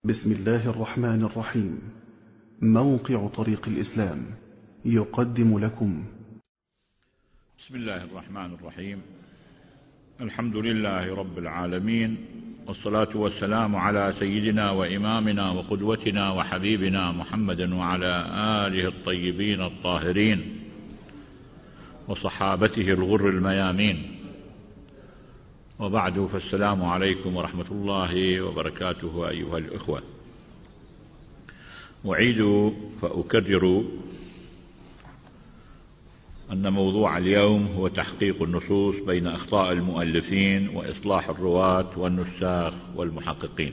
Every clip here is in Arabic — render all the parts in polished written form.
بسم الله الرحمن الرحيم. موقع طريق الإسلام يقدم لكم. بسم الله الرحمن الرحيم. الحمد لله رب العالمين، والصلاة والسلام على سيدنا وإمامنا وقدوتنا وحبيبنا محمد وعلى آله الطيبين الطاهرين وصحابته الغر الميامين، وبعد، فالسلام عليكم ورحمة الله وبركاته أيها الإخوة. أعيد فأكرر أن موضوع اليوم هو تحقيق النصوص بين أخطاء المؤلفين وإصلاح الرواة والنساخ والمحققين،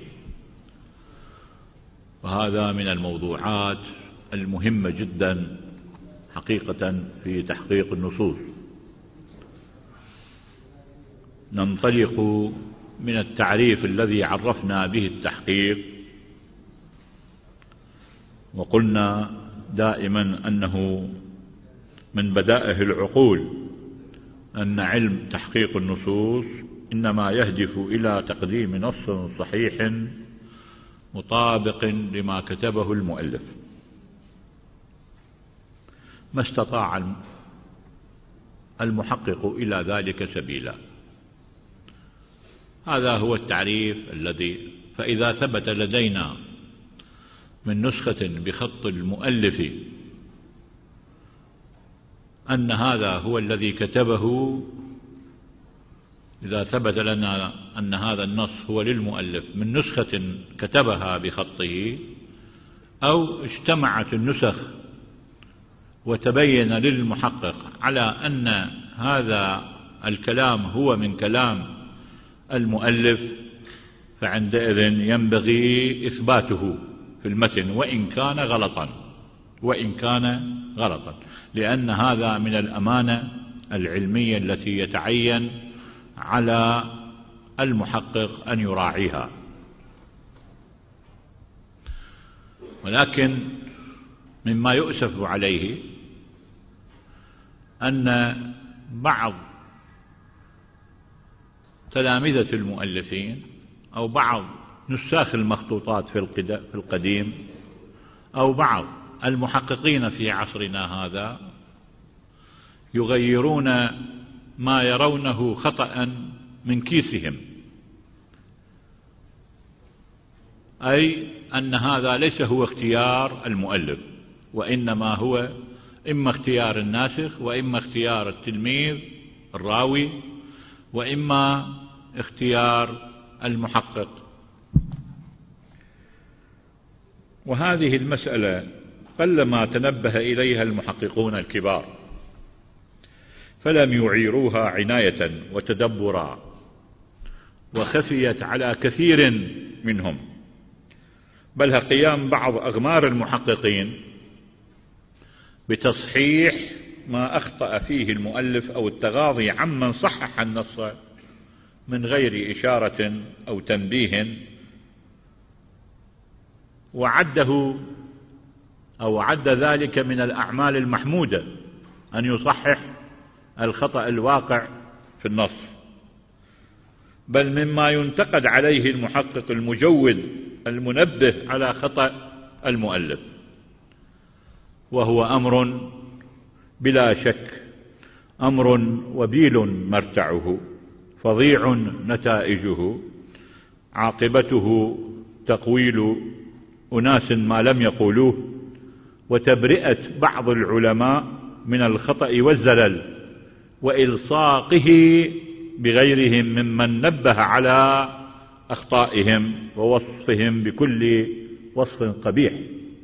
وهذا من الموضوعات المهمة جدا حقيقة في تحقيق النصوص. ننطلق من التعريف الذي عرفنا به التحقيق، وقلنا دائما أنه من بدائع العقول أن علم تحقيق النصوص إنما يهدف إلى تقديم نص صحيح مطابق لما كتبه المؤلف ما استطاع المحقق إلى ذلك سبيلا. هذا هو التعريف الذي، فإذا ثبت لدينا من نسخة بخط المؤلف أن هذا هو الذي كتبه، إذا ثبت لنا أن هذا النص هو للمؤلف من نسخة كتبها بخطه، أو اجتمعت النسخ وتبين للمحقق على أن هذا الكلام هو من كلام المؤلف، فعندئذ ينبغي إثباته في المتن وإن كان غلطا، لأن هذا من الأمانة العلمية التي يتعين على المحقق أن يراعيها. ولكن مما يؤسف عليه أن بعض تلامذة المؤلفين أو بعض نساخ المخطوطات في القديم أو بعض المحققين في عصرنا هذا يغيرون ما يرونه خطأ من كيسهم، أي أن هذا ليس هو اختيار المؤلف، وإنما هو إما اختيار الناسخ، وإما اختيار التلميذ الراوي، وإما اختيار المحقق. وهذه المسألة قلما تنبه إليها المحققون الكبار، فلم يعيروها عناية وتدبرا، وخفيت على كثير منهم، بل قيام بعض أغمار المحققين بتصحيح ما أخطأ فيه المؤلف أو التغاضي عمن صحح النص من غير إشارة أو تنبيه، وعد ذلك من الأعمال المحمودة أن يصحح الخطأ الواقع في النص، بل مما ينتقد عليه المحقق المجود المنبه على خطأ المؤلف، وهو أمر بلا شك أمر وبيل مرتعه، فظيع نتائجه، عاقبته تقويل أناس ما لم يقولوه، وتبرئة بعض العلماء من الخطأ والزلل، وإلصاقه بغيرهم ممن نبه على أخطائهم ووصفهم بكل وصف قبيح.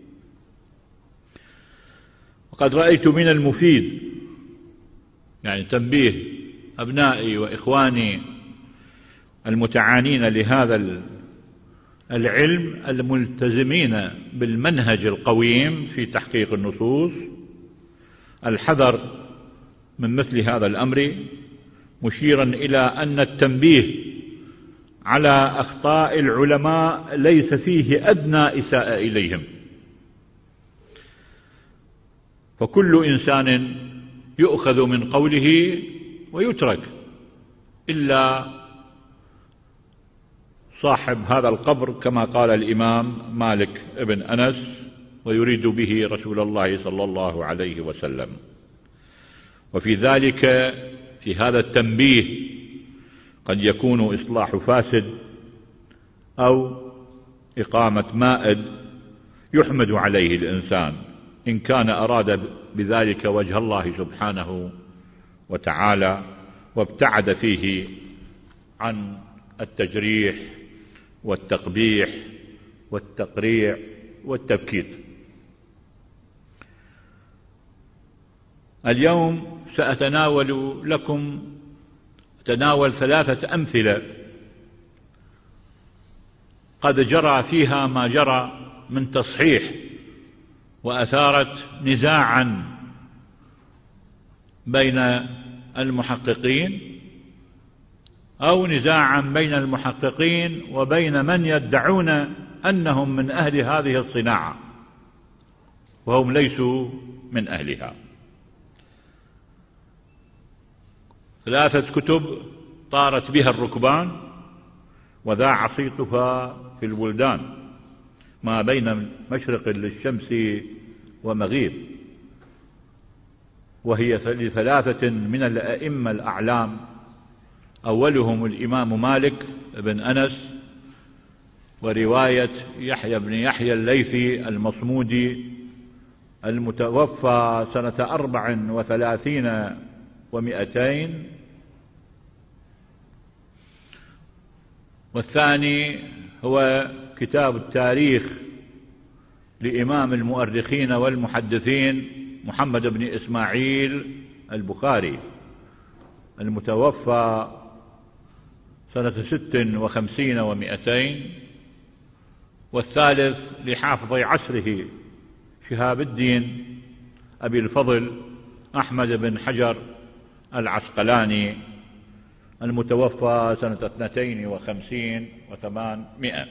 وقد رأيت من المفيد، يعني تنبيه أبنائي وإخواني المتعانين لهذا العلم الملتزمين بالمنهج القويم في تحقيق النصوص، الحذر من مثل هذا الأمر، مشيرا إلى أن التنبيه على أخطاء العلماء ليس فيه أدنى إساءة إليهم، فكل إنسان يؤخذ من قوله ويترك، إلا صاحب هذا القبر كما قال الإمام مالك بن أنس، ويريد به رسول الله صلى الله عليه وسلم. وفي ذلك، في هذا التنبيه، قد يكون إصلاح فاسد أو إقامة مائد يحمد عليه الإنسان إن كان أراد بذلك وجه الله سبحانه وتعالى، وابتعد فيه عن التجريح والتقبيح والتقريع والتبكيت. اليوم سأتناول لكم 3 أمثلة قد جرى فيها ما جرى من تصحيح، وأثارت نزاعا بين المحققين، أو نزاعا بين المحققين وبين من يدعون أنهم من أهل هذه الصناعة وهم ليسوا من أهلها. 3 كتب طارت بها الركبان وذاع صيتها في البلدان ما بين مشرق للشمس ومغيب، وهي ل3 من الأئمة الأعلام، أولهم الإمام مالك بن أنس، ورواية يحيى بن يحيى الليثي المصمودي المتوفى سنة 34 و200، والثاني هو كتاب التاريخ لإمام المؤرخين والمحدثين محمد بن إسماعيل البخاري المتوفى سنة 56 و200، والثالث لحافظ عصره شهاب الدين أبي الفضل أحمد بن حجر العسقلاني المتوفى سنة 52 و800.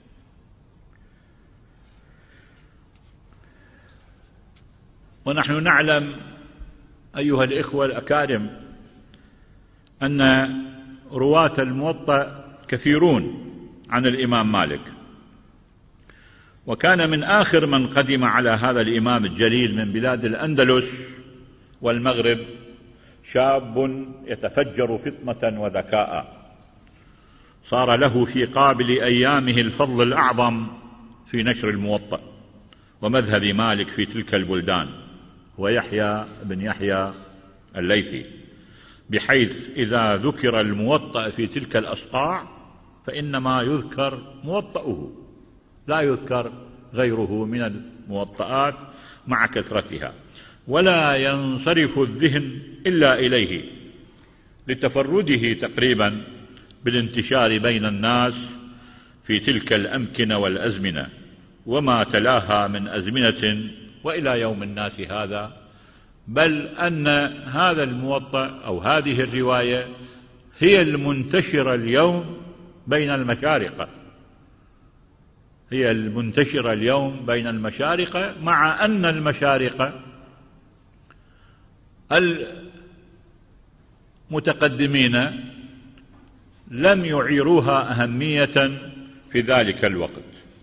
ونحن نعلم أيها الإخوة الأكارم أن رواة الموطأ كثيرون عن الإمام مالك، وكان من آخر من قدم على هذا الإمام الجليل من بلاد الأندلس والمغرب شاب يتفجر فطنة وذكاء، صار له في قابل أيامه الفضل الأعظم في نشر الموطأ ومذهب مالك في تلك البلدان، ويحيى بن يحيى الليثي، بحيث إذا ذكر الموطأ في تلك الأصقاع فإنما يذكر موطأه، لا يذكر غيره من الموطئات مع كثرتها، ولا ينصرف الذهن إلا إليه لتفرده تقريبا بالانتشار بين الناس في تلك الأمكنة والأزمنة وما تلاها من أزمنة وإلى يوم الناس هذا، بل أن هذا الموطأ أو هذه الرواية هي المنتشرة اليوم بين المشارقة، هي المنتشرة اليوم بين المشارقة، مع أن المشارقة المتقدمين لم يعيروها أهمية في ذلك الوقت،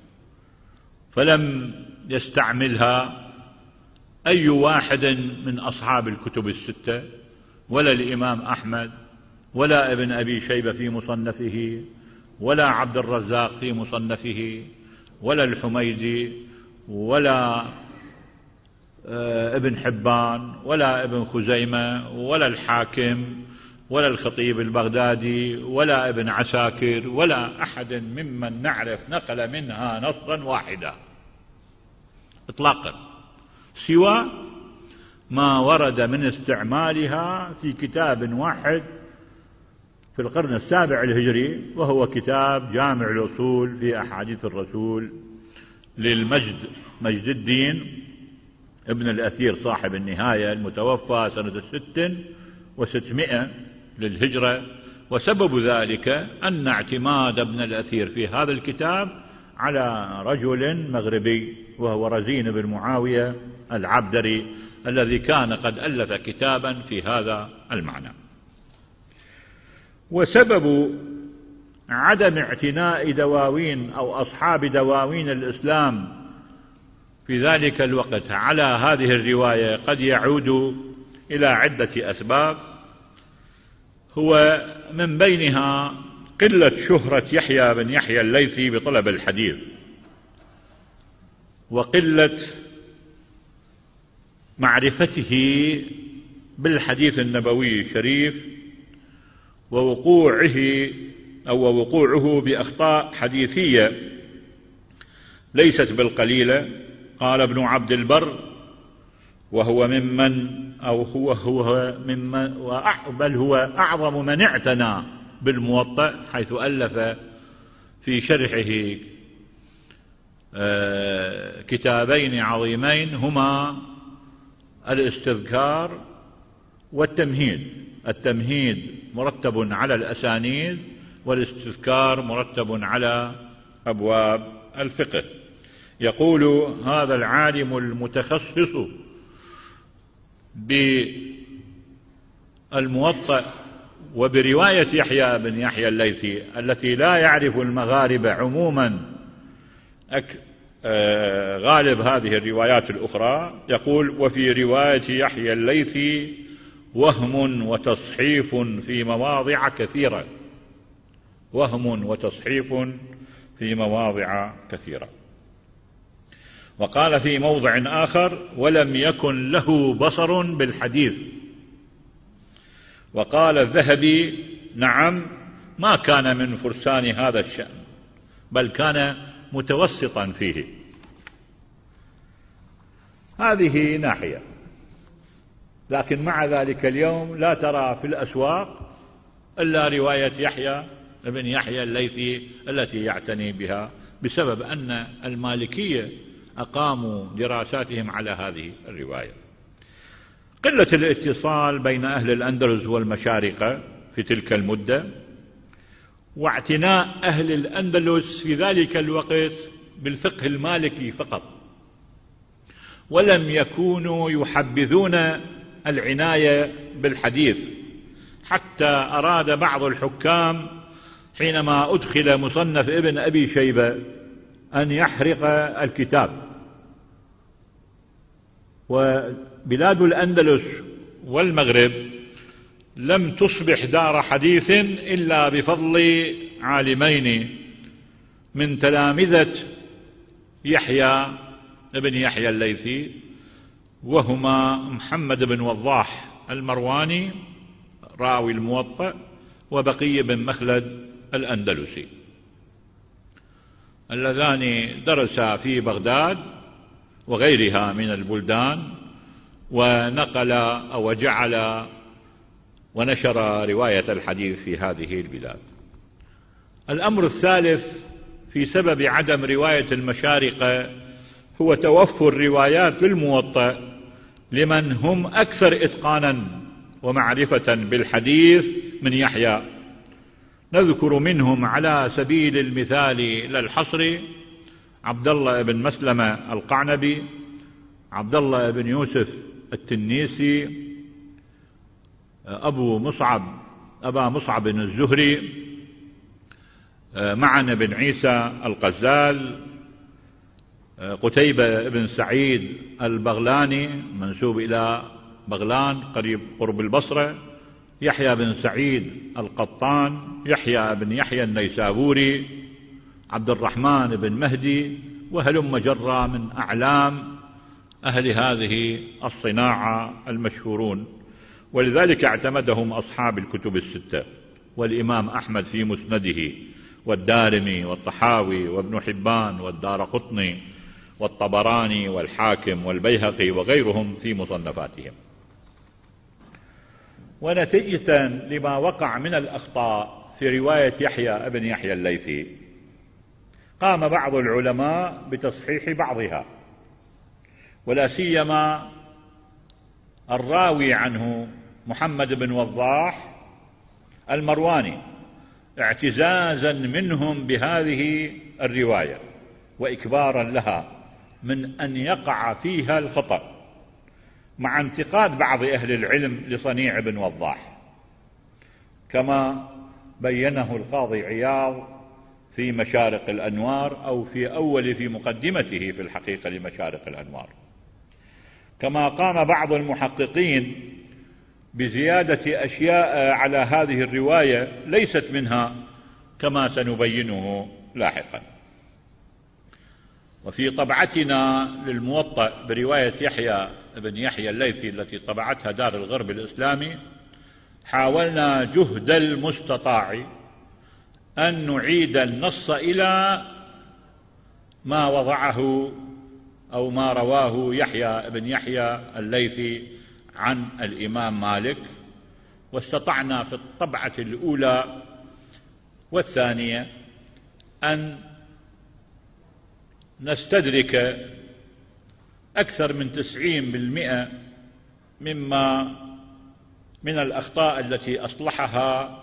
فلم يستعملها أي واحد من أصحاب الكتب الستة، ولا الإمام أحمد، ولا ابن أبي شيبة في مصنفه، ولا عبد الرزاق في مصنفه، ولا الحميدي، ولا ابن حبان، ولا ابن خزيمة، ولا الحاكم، ولا الخطيب البغدادي، ولا ابن عساكر، ولا أحد ممن نعرف نقل منها نصا واحدا إطلاقا، سوى ما ورد من استعمالها في كتاب واحد في القرن 7 الهجري، وهو كتاب جامع الأصول في أحاديث الرسول للمجد مجد الدين ابن الأثير صاحب النهاية المتوفى سنة 600 للهجرة. وسبب ذلك أن اعتماد ابن الأثير في هذا الكتاب على رجل مغربي وهو رزين بن معاوية العبدري، الذي كان قد ألف كتابا في هذا المعنى. وسبب عدم اعتناء دواوين أو أصحاب دواوين الإسلام في ذلك الوقت على هذه الرواية قد يعود إلى عدة أسباب، هو من بينها قلة شهرة يحيى بن يحيى الليثي بطلب الحديث، وقلة معرفته بالحديث النبوي الشريف، ووقوعه بأخطاء حديثية ليست بالقليلة. قال ابن عبد البر وهو ممن بل هو أعظم من اعتنى بالموطأ، حيث ألف في شرحه كتابين عظيمين هما الاستذكار والتمهيد. التمهيد مرتب على الأسانيد، والاستذكار مرتب على أبواب الفقه. يقول هذا العالم المتخصص بالموطأ وبرواية يحيى بن يحيى الليثي التي لا يعرف المغاربة عموما غالب هذه الروايات الأخرى، يقول: وفي رواية يحيى الليثي وهم وتصحيف في مواضع كثيرة. وهم وتصحيف في مواضع كثيرة. وقال في موضع آخر: ولم يكن له بصر بالحديث. وقال الذهبي: نعم، ما كان من فرسان هذا الشأن، بل كان متوسطا فيه. هذه ناحية. لكن مع ذلك اليوم لا ترى في الأسواق إلا رواية يحيى بن يحيى الليثي التي يعتني بها، بسبب أن المالكية أقاموا دراساتهم على هذه الرواية. قلة الاتصال بين أهل الأندلس والمشارقة في تلك المدة، واعتناء أهل الأندلس في ذلك الوقت بالفقه المالكي فقط، ولم يكونوا يحبذون العناية بالحديث، حتى أراد بعض الحكام حينما أدخل مصنف ابن أبي شيبة أن يحرق الكتاب. وبلاد الأندلس والمغرب لم تصبح دار حديث إلا بفضل عالمين من تلامذة يحيى بن يحيى الليثي، وهما محمد بن وضاح المرواني راوي الموطأ، وبقي بن مخلد الأندلسي، اللذان درسا في بغداد وغيرها من البلدان، ونقل أو جعل ونشر رواية الحديث في هذه البلاد. الأمر الثالث في سبب عدم رواية المشارقة هو توفر روايات الموطأ لمن هم أكثر إتقانا ومعرفة بالحديث من يحيى. نذكر منهم على سبيل المثال لا الحصر: عبد الله بن مسلمة القعنبي، عبد الله بن يوسف التنيسي، أبا مصعب الزهري، معن بن عيسى القزال، قتيبة بن سعيد البغلاني منسوب إلى بغلان قرب البصرة، يحيى بن سعيد القطان، يحيى بن يحيى النيسابوري، عبد الرحمن بن مهدي، وهلم جرى من أعلام أهل هذه الصناعة المشهورون. ولذلك اعتمدهم أصحاب الكتب الستة، والإمام أحمد في مسنده، والدارمي والطحاوي وابن حبان والدارقطني والطبراني والحاكم والبيهقي وغيرهم في مصنفاتهم. ونتيجة لما وقع من الأخطاء في رواية يحيى بن يحيى الليثي، قام بعض العلماء بتصحيح بعضها، ولا سيما الراوي عنه محمد بن وضاح المرواني، اعتزازا منهم بهذه الرواية وإكبارا لها من أن يقع فيها الخطأ، مع انتقاد بعض أهل العلم لصنيع بن وضاح، كما بينه القاضي عياض في مشارق الأنوار، أو في مقدمته في الحقيقة لمشارق الأنوار. كما قام بعض المحققين بزيادة أشياء على هذه الرواية ليست منها كما سنبينه لاحقا. وفي طبعتنا للموطأ برواية يحيى بن يحيى الليثي التي طبعتها دار الغرب الإسلامي، حاولنا جهد المستطاع أن نعيد النص إلى ما وضعه أو ما رواه يحيى بن يحيى الليثي عن الإمام مالك، واستطعنا في الطبعة الأولى والثانية أن نستدرك أكثر من 90% من الأخطاء التي أصلحها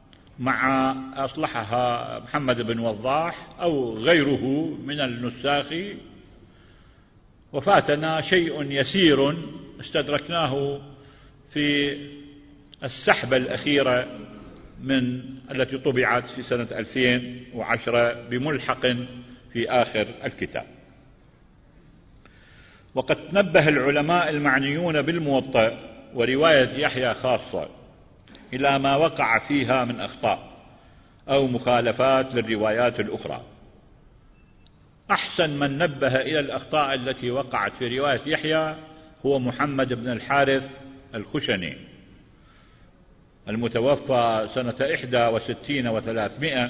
محمد بن وضاح أو غيره من النساخ، وفاتنا شيء يسير استدركناه في السحبة الأخيرة من التي طبعت في سنة 2010 بملحق في آخر الكتاب. وقد نبه العلماء المعنيون بالموطأ ورواية يحيى خاصة إلى ما وقع فيها من أخطاء أو مخالفات للروايات الأخرى. أحسن من نبه إلى الأخطاء التي وقعت في رواية يحيى هو محمد بن الحارث الخشني المتوفى سنة 61 و300،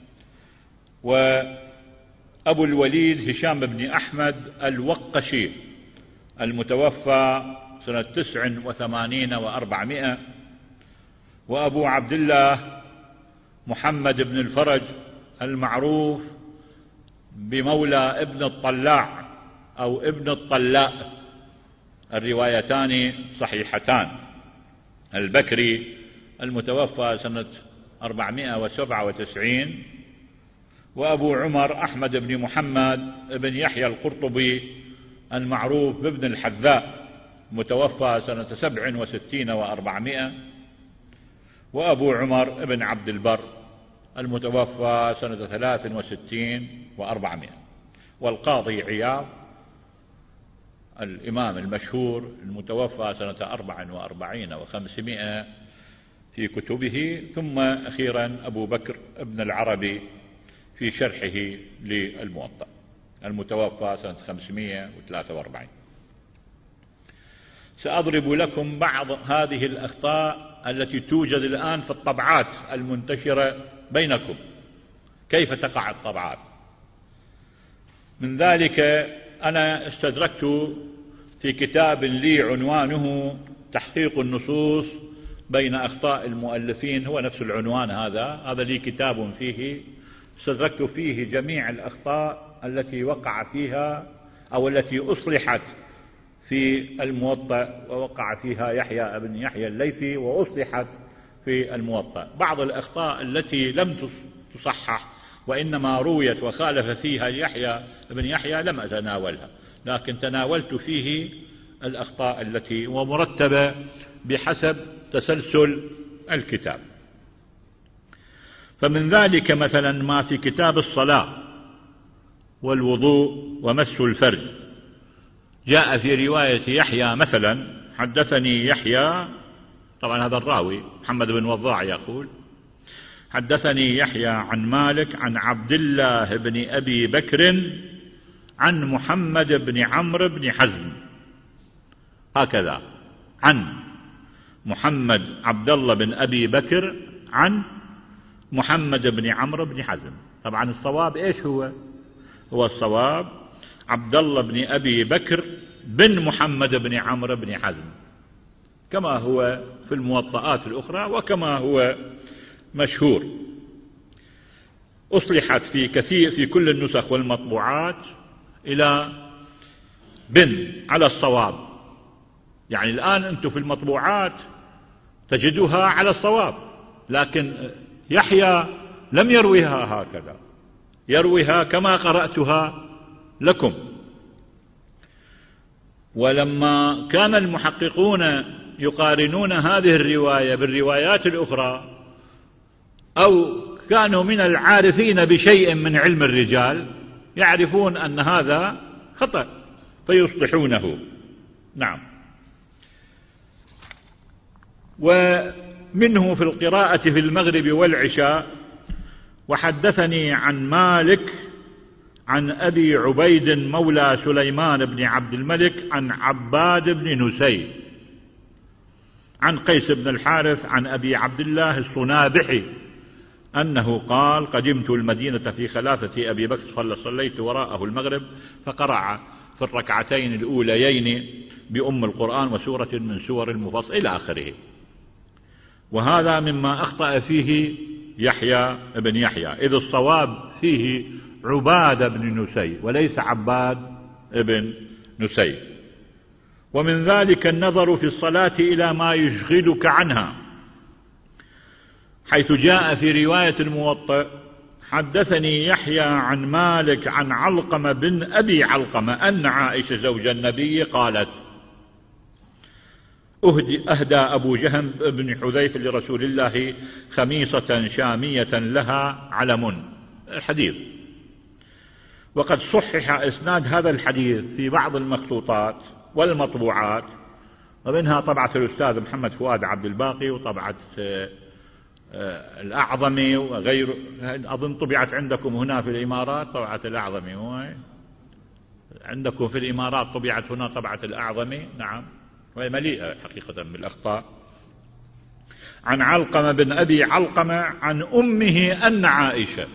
وأبو الوليد هشام بن أحمد الوقشي المتوفى سنة 89 و400، وأبو عبد الله محمد بن الفرج المعروف بمولى ابن الطلاع أو ابن الطلاء، الروايتان صحيحتان، البكري المتوفى سنة 497، وأبو عمر أحمد بن محمد بن يحيى القرطبي المعروف بابن الحذاء متوفى سنة 67 و400، وأبو عمر بن عبد البر المتوفى سنة 63 و400. والقاضي عياض الإمام المشهور المتوفى سنة 44 و500 في كتبه. ثم أخيرا أبو بكر بن العربي في شرحه للموطأ المتوفى سنة 543. سأضرب لكم بعض هذه الأخطاء التي توجد الآن في الطبعات المنتشرة بينكم، كيف تقع الطبعات. من ذلك أنا استدركت في كتاب لي عنوانه تحقيق النصوص بين أخطاء المؤلفين، هو نفس العنوان هذا لي كتاب فيه، استدركت فيه جميع الأخطاء التي وقع فيها أو التي أصلحت في الموطأ ووقع فيها يحيى بن يحيى الليثي وأصلحت في الموطأ. بعض الأخطاء التي لم تصحح وإنما رويت وخالف فيها يحيى بن يحيى لم أتناولها، لكن تناولت فيه الأخطاء التي ومرتبة بحسب تسلسل الكتاب. فمن ذلك مثلا ما في كتاب الصلاة والوضوء ومس الفرج، جاء في رواية يحيى مثلا: حدثني يحيى، طبعا هذا الراوي محمد بن وضاع يقول: حدثني يحيى عن مالك عن عبد الله بن أبي بكر عن محمد بن عمرو بن حزم، هكذا، عن محمد عبد الله بن أبي بكر عن محمد بن عمرو بن حزم. طبعا الصواب إيش هو الصواب عبد الله بن أبي بكر بن محمد بن عمرو بن حزم، كما هو في الموطئات الأخرى وكما هو مشهور. أصلحت في كل النسخ والمطبوعات إلى بن على الصواب، يعني الآن أنتم في المطبوعات تجدوها على الصواب، لكن يحيى لم يرويها هكذا، يرويها كما قرأتها لكم. ولما كان المحققون يقارنون هذه الرواية بالروايات الأخرى أو كانوا من العارفين بشيء من علم الرجال يعرفون أن هذا خطأ فيصلحونه. نعم. ومنه في القراءة في المغرب والعشاء: وحدثني عن مالك عن أبي عبيد مولى سليمان بن عبد الملك عن عباد بن نسي عن قيس بن الحارث عن أبي عبد الله الصنابحي أنه قال: قدمت المدينة في خلافة أبي بكر صليت وراءه المغرب فقرأ في الركعتين الأوليين بأم القرآن وسورة من سور المفصل إلى آخره. وهذا مما أخطأ فيه يحيى بن يحيى، إذ الصواب فيه عباد بن نسي وليس عباد بن نسي. ومن ذلك النظر في الصلاة إلى ما يشغلك عنها، حيث جاء في رواية الموطأ: حدثني يحيى عن مالك عن علقمة بن أبي علقمة أن عائشة زوج النبي قالت: أهدى أبو جهم بن حذيفة لرسول الله خميصة شامية لها علم. الحديث. وقد صحح إسناد هذا الحديث في بعض المخطوطات والمطبوعات، ومنها طبعة الأستاذ محمد فؤاد عبد الباقي وطبعة الأعظمي وغير، أظن طبعت عندكم هنا في الإمارات طبعة الأعظمي، عندكم في الإمارات طبعت هنا طبعة الأعظمي. نعم. وهي مليئة حقيقة بالأخطاء. عن علقمة بن أبي علقمة عن أمه أن عائشة،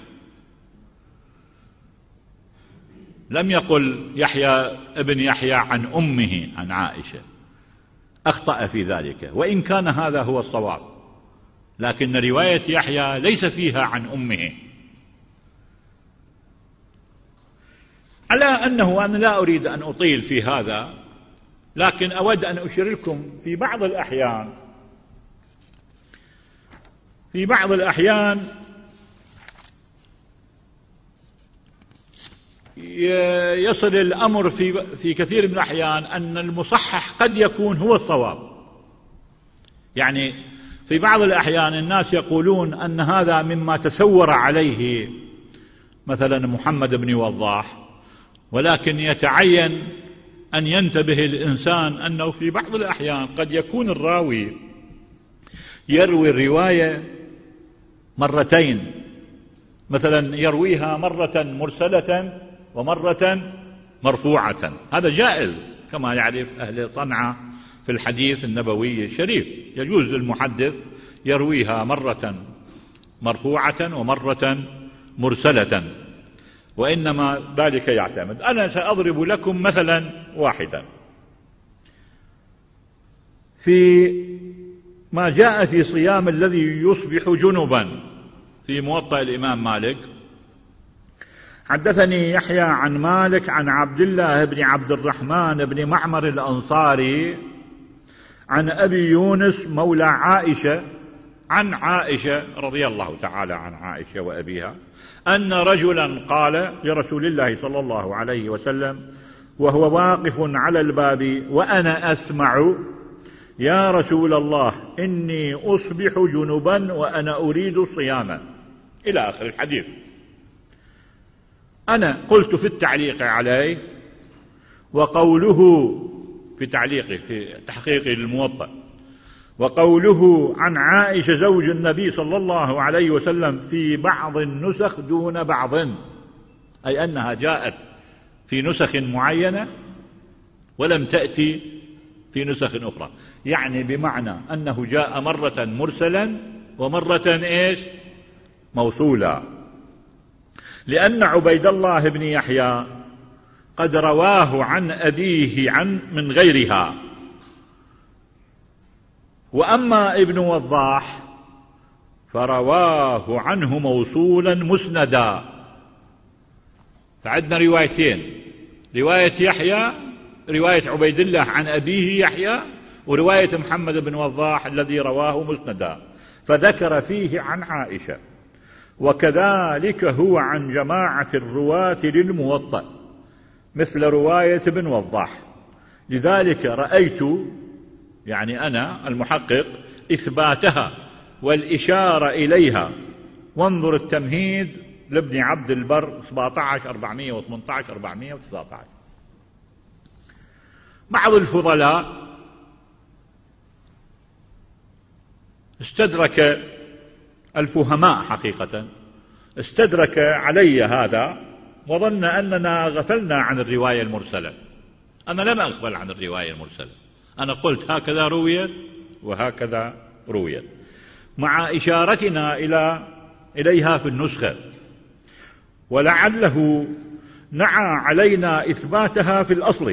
لم يقل يحيى ابن يحيى عن أمه عن عائشة، أخطأ في ذلك، وإن كان هذا هو الصواب، لكن رواية يحيى ليس فيها عن أمه. على أنه أنا لا أريد أن أطيل في هذا، لكن أود أن أشير لكم في بعض الأحيان يصل الأمر في كثير من الأحيان أن المصحح قد يكون هو الصواب. يعني في بعض الأحيان الناس يقولون أن هذا مما تسور عليه مثلا محمد بن وضاح، ولكن يتعين أن ينتبه الإنسان أنه في بعض الأحيان قد يكون الراوي يروي الرواية مرتين، مثلا يرويها مرة مرسلة ومرة مرفوعة، هذا جائز كما يعرف أهل صنعاء في الحديث النبوي الشريف، يجوز للمحدث يرويها مرة مرفوعة ومرة مرسلة، وإنما ذلك يعتمد. أنا سأضرب لكم مثلا واحدا في ما جاء في صيام الذي يصبح جنبا في موطأ الإمام مالك. حدثني يحيى عن مالك عن عبد الله بن عبد الرحمن بن معمر الأنصاري عن أبي يونس مولى عائشة عن عائشة رضي الله تعالى عن عائشة وأبيها أن رجلا قال لرسول الله صلى الله عليه وسلم وهو واقف على الباب وأنا أسمع: يا رسول الله إني أصبح جنبا وأنا أريد الصيام، إلى آخر الحديث. أنا قلت في التعليق عليه، وقوله في تعليقه في تحقيق الموطأ، وقوله عن عائشة زوج النبي صلى الله عليه وسلم في بعض النسخ دون بعض، أي أنها جاءت في نسخ معينة ولم تأتي في نسخ أخرى، يعني بمعنى أنه جاء مرة مرسلا ومرة موصولا، لأن عبيد الله بن يحيى قد رواه عن أبيه من غيرها، وأما ابن وضاح فرواه عنه موصولا مسندا. فعندنا روايتين، رواية يحيى، رواية عبيد الله عن أبيه يحيى، ورواية محمد بن وضاح الذي رواه مسندا، فذكر فيه عن عائشة. وكذلك هو عن جماعة الرواة للموطأ مثل رواية ابن وضاح. لذلك رأيت، يعني أنا المحقق، إثباتها والإشارة إليها وانظر التمهيد لابن عبد البر 17 418 419. بعض الفضلاء استدرك الفهماء حقيقة استدرك علي هذا وظن أننا غفلنا عن الرواية المرسلة. أنا لم أغفل عن الرواية المرسلة، أنا قلت هكذا رويت وهكذا رويت، مع إشارتنا إليها في النسخة، ولعله نعى علينا إثباتها في الأصل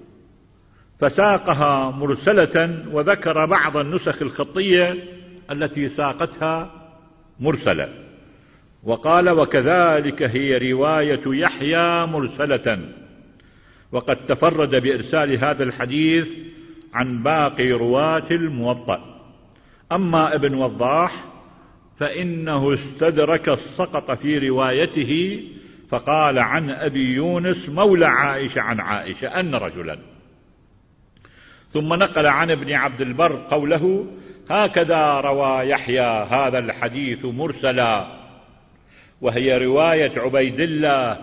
فساقها مرسلة، وذكر بعض النسخ الخطية التي ساقتها مرسلة، وقال وكذلك هي رواية يحيى مرسلة، وقد تفرد بإرسال هذا الحديث عن باقي رواة الموطأ. أما ابن وضاح فإنه استدرك السقط في روايته، فقال عن أبي يونس مولى عائشة عن عائشة أن رجلا، ثم نقل عن ابن عبد البر قوله هكذا روى يحيى هذا الحديث مرسلا، وهي رواية عبيد الله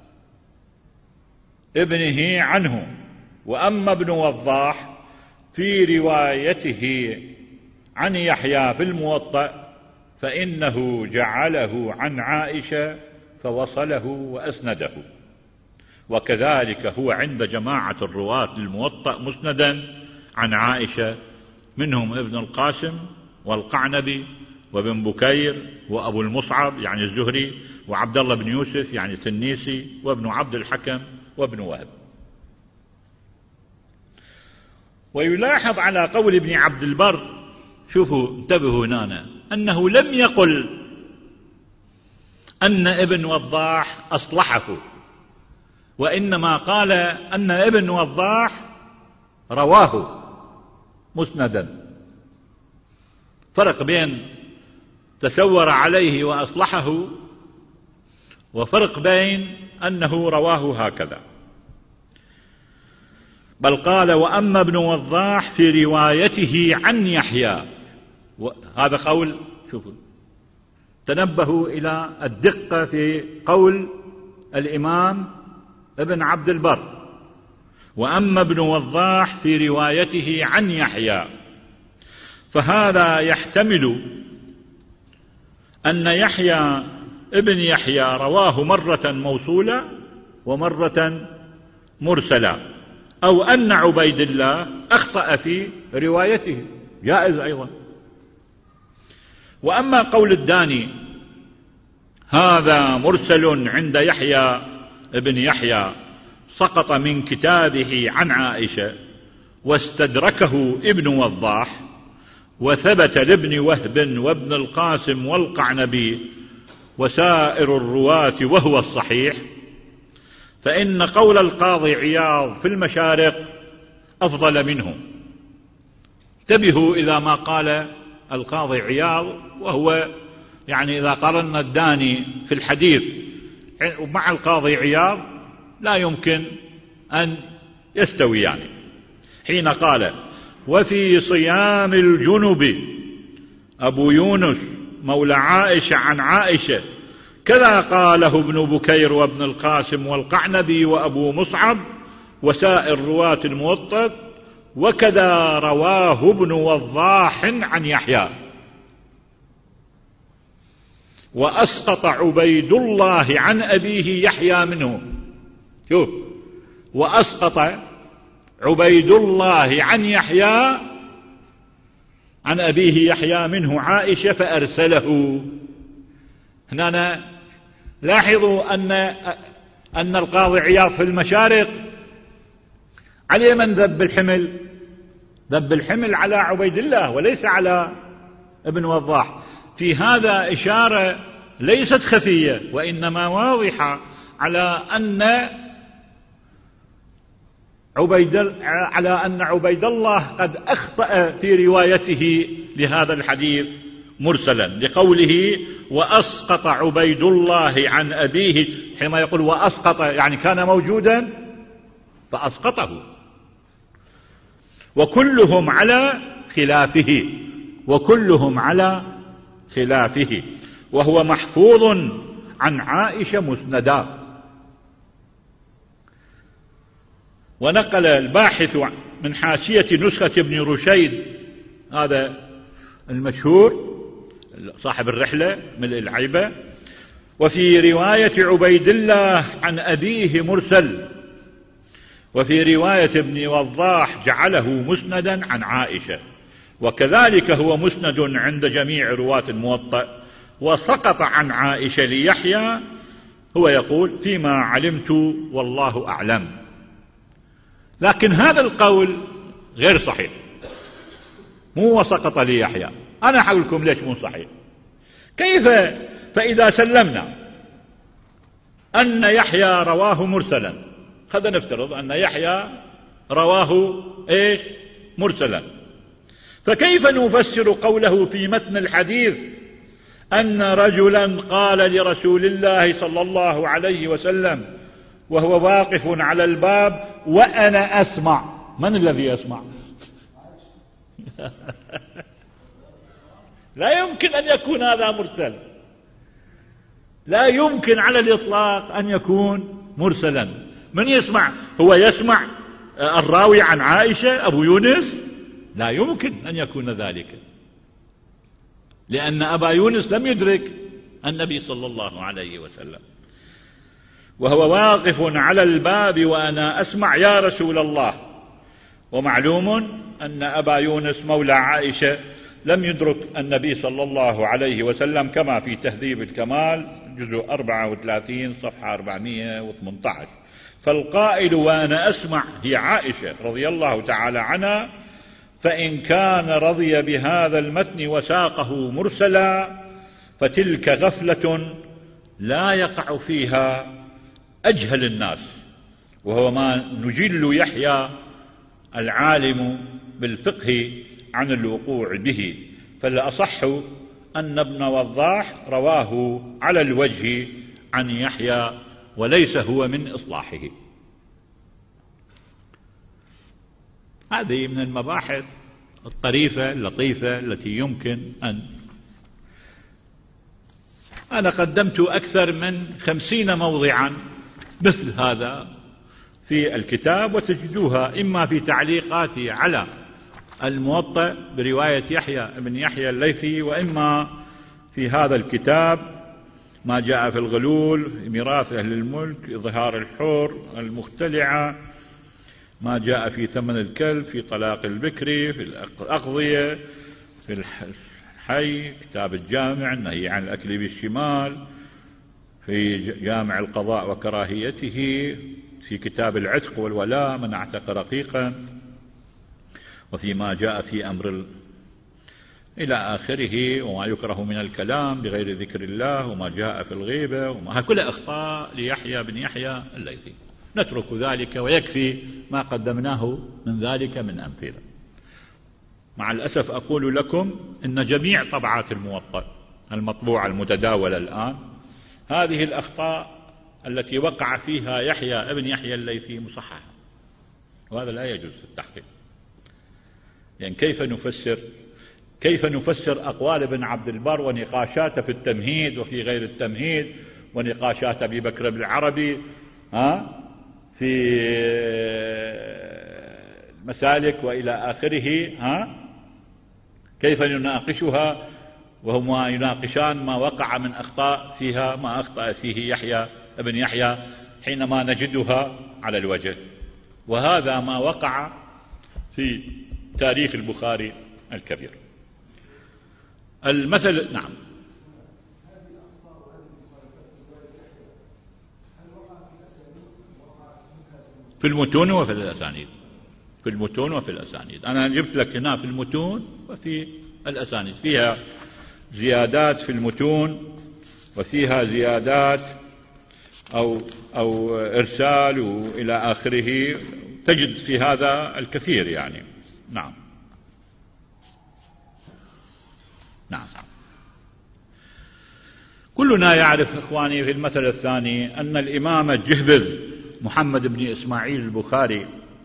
ابنه عنه. وأما ابن وضاح في روايته عن يحيى في الموطأ فإنه جعله عن عائشة فوصله وأسنده، وكذلك هو عند جماعة الرواة للموطأ مسندا عن عائشة، منهم ابن القاسم والقعنبي وابن بكير وأبو المصعب يعني الزهري وعبد الله بن يوسف يعني التنيسي وابن عبد الحكم وابن وهب. ويلاحظ على قول ابن عبد البر، شوفوا انتبهوا هنا، أنه لم يقل أن ابن وضاح أصلحه، وإنما قال أن ابن وضاح رواه مسندا. فرق بين تسور عليه وأصلحه، وفرق بين أنه رواه هكذا. بل قال وأما ابن وضاح في روايته عن يحيى، هذا قول، شوفوا تنبهوا إلى الدقة في قول الإمام ابن عبد البر، وأما ابن وضاح في روايته عن يحيى، فهذا يحتمل أن يحيى ابن يحيى رواه مرة موصولة ومرة مرسلة، أو أن عبيد الله أخطأ في روايته، جائز أيضا. وأما قول الداني هذا مرسل عند يحيى ابن يحيى سقط من كتابه عن عائشة واستدركه ابن وضاح، وثبت لابن وهب وابن القاسم والقعنبي وسائر الرواة وهو الصحيح، فإن قول القاضي عياض في المشارق أفضل منه. انتبهوا إذا ما قال القاضي عياض، وهو يعني إذا قارنا الداني في الحديث مع القاضي عياض لا يمكن أن يستوي، يعني حين قال وفي صيام الجنب أبو يونس مولى عائشة عن عائشة كذا قاله ابن بكير وابن القاسم والقعنبي وأبو مصعب وسائر رواة الموطأ، وكذا رواه ابن وضاح عن يحيى، وأسقط عبيد الله عن أبيه يحيى منه. شوف، وأسقط عبيد الله عن يحيى عن أبيه يحيى منه عائشة فأرسله. هنا لاحظوا أن القاضي عياض في المشارق عليه من ذب الحمل، ذب الحمل على عبيد الله وليس على ابن وضاح. في هذا إشارة ليست خفية وإنما واضحة على أن عبيد الله قد أخطأ في روايته لهذا الحديث مرسلا، لقوله وأسقط عبيد الله عن أبيه. حينما يقول وأسقط يعني كان موجودا فأسقطه، وكلهم على خلافه، وكلهم على خلافه. وهو محفوظ عن عائشة مسندا. ونقل الباحث من حاشية نسخة ابن رشيد، هذا المشهور صاحب الرحلة ملء العيبة، وفي رواية عبيد الله عن أبيه مرسل، وفي رواية ابن وضاح جعله مسندا عن عائشة، وكذلك هو مسند عند جميع رواة الموطأ، وسقط عن عائشة ليحيى. هو يقول فيما علمت والله أعلم. لكن هذا القول غير صحيح، مو وسقط ليحيى. أنا أقول لكم ليش مو صحيح. كيف فإذا سلمنا أن يحيى رواه مرسلا، خذنا نفترض أن يحيى رواه إيش مرسلا، فكيف نفسر قوله في متن الحديث أن رجلا قال لرسول الله صلى الله عليه وسلم وهو واقف على الباب وأنا أسمع؟ من الذي يسمع؟ لا يمكن أن يكون هذا مرسل، لا يمكن على الإطلاق أن يكون مرسلا. من يسمع؟ هو يسمع الراوي عن عائشة أبو يونس؟ لا يمكن أن يكون ذلك، لأن أبا يونس لم يدرك النبي صلى الله عليه وسلم. وهو واقف على الباب وأنا أسمع يا رسول الله. ومعلوم أن أبا يونس مولى عائشة لم يدرك النبي صلى الله عليه وسلم، كما في تهذيب الكمال جزء 34 صفحة 418. فالقائل وأنا أسمع هي عائشة رضي الله تعالى عنها، فإن كان رضي بهذا المتن وساقه مرسلا فتلك غفلة لا يقع فيها أجهل الناس، وهو ما نجل يحيى العالم بالفقه عن الوقوع به. فالأصح أن ابن وضاح رواه على الوجه عن يحيى وليس هو من إصلاحه. هذه من المباحث الطريفة اللطيفة التي يمكن أن أنا قدمت أكثر من 50 موضعا مثل هذا في الكتاب، وتجدوها إما في تعليقاتي على الموطأ برواية يحيى بن يحيى الليثي، وإما في هذا الكتاب ما جاء في الغلول، ميراث أهل الملك، إظهار الحر، المختلعة، ما جاء في ثمن الكلب، في طلاق البكري، في الأقضية، في الحي، كتاب الجامع النهي عن الأكل بالشمال، في جامع القضاء وكراهيته، في كتاب العتق والولاء من اعتق رقيقا، وفيما جاء في أمر إلى آخره، وما يكره من الكلام بغير ذكر الله، وما جاء في الغيبة، وما كل أخطاء ليحيى بن يحيى الليثي. نترك ذلك ويكفي ما قدمناه من ذلك من أمثلة. مع الأسف أقول لكم إن جميع طبعات الموطأ المطبوعة المتداولة الآن هذه الأخطاء التي وقع فيها يحيى ابن يحيى الليثي مصححة، وهذا لا يجوز في التحقيق. يعني كيف نفسر أقوال ابن عبد البر ونقاشاته في التمهيد وفي غير التمهيد، ونقاشات أبي بكر بن العربي في المسالك وإلى آخره، كيف نناقشها وهما يناقشان ما وقع من أخطاء فيها، ما أخطأ فيه يحيى ابن يحيى حينما نجدها على الوجه. وهذا ما وقع في تاريخ البخاري الكبير. المثل نعم. في المتون وفي الأسانيد، في المتون وفي الأسانيد. أنا جبت لك هنا في المتون وفي الأسانيد، فيها زيادات في المتون وفيها زيادات أو إرسال وإلى آخره، تجد في هذا الكثير يعني. نعم. كلنا يعرف إخواني في المثل الثاني أن الإمام الجهبذ محمد بن إسماعيل البخاري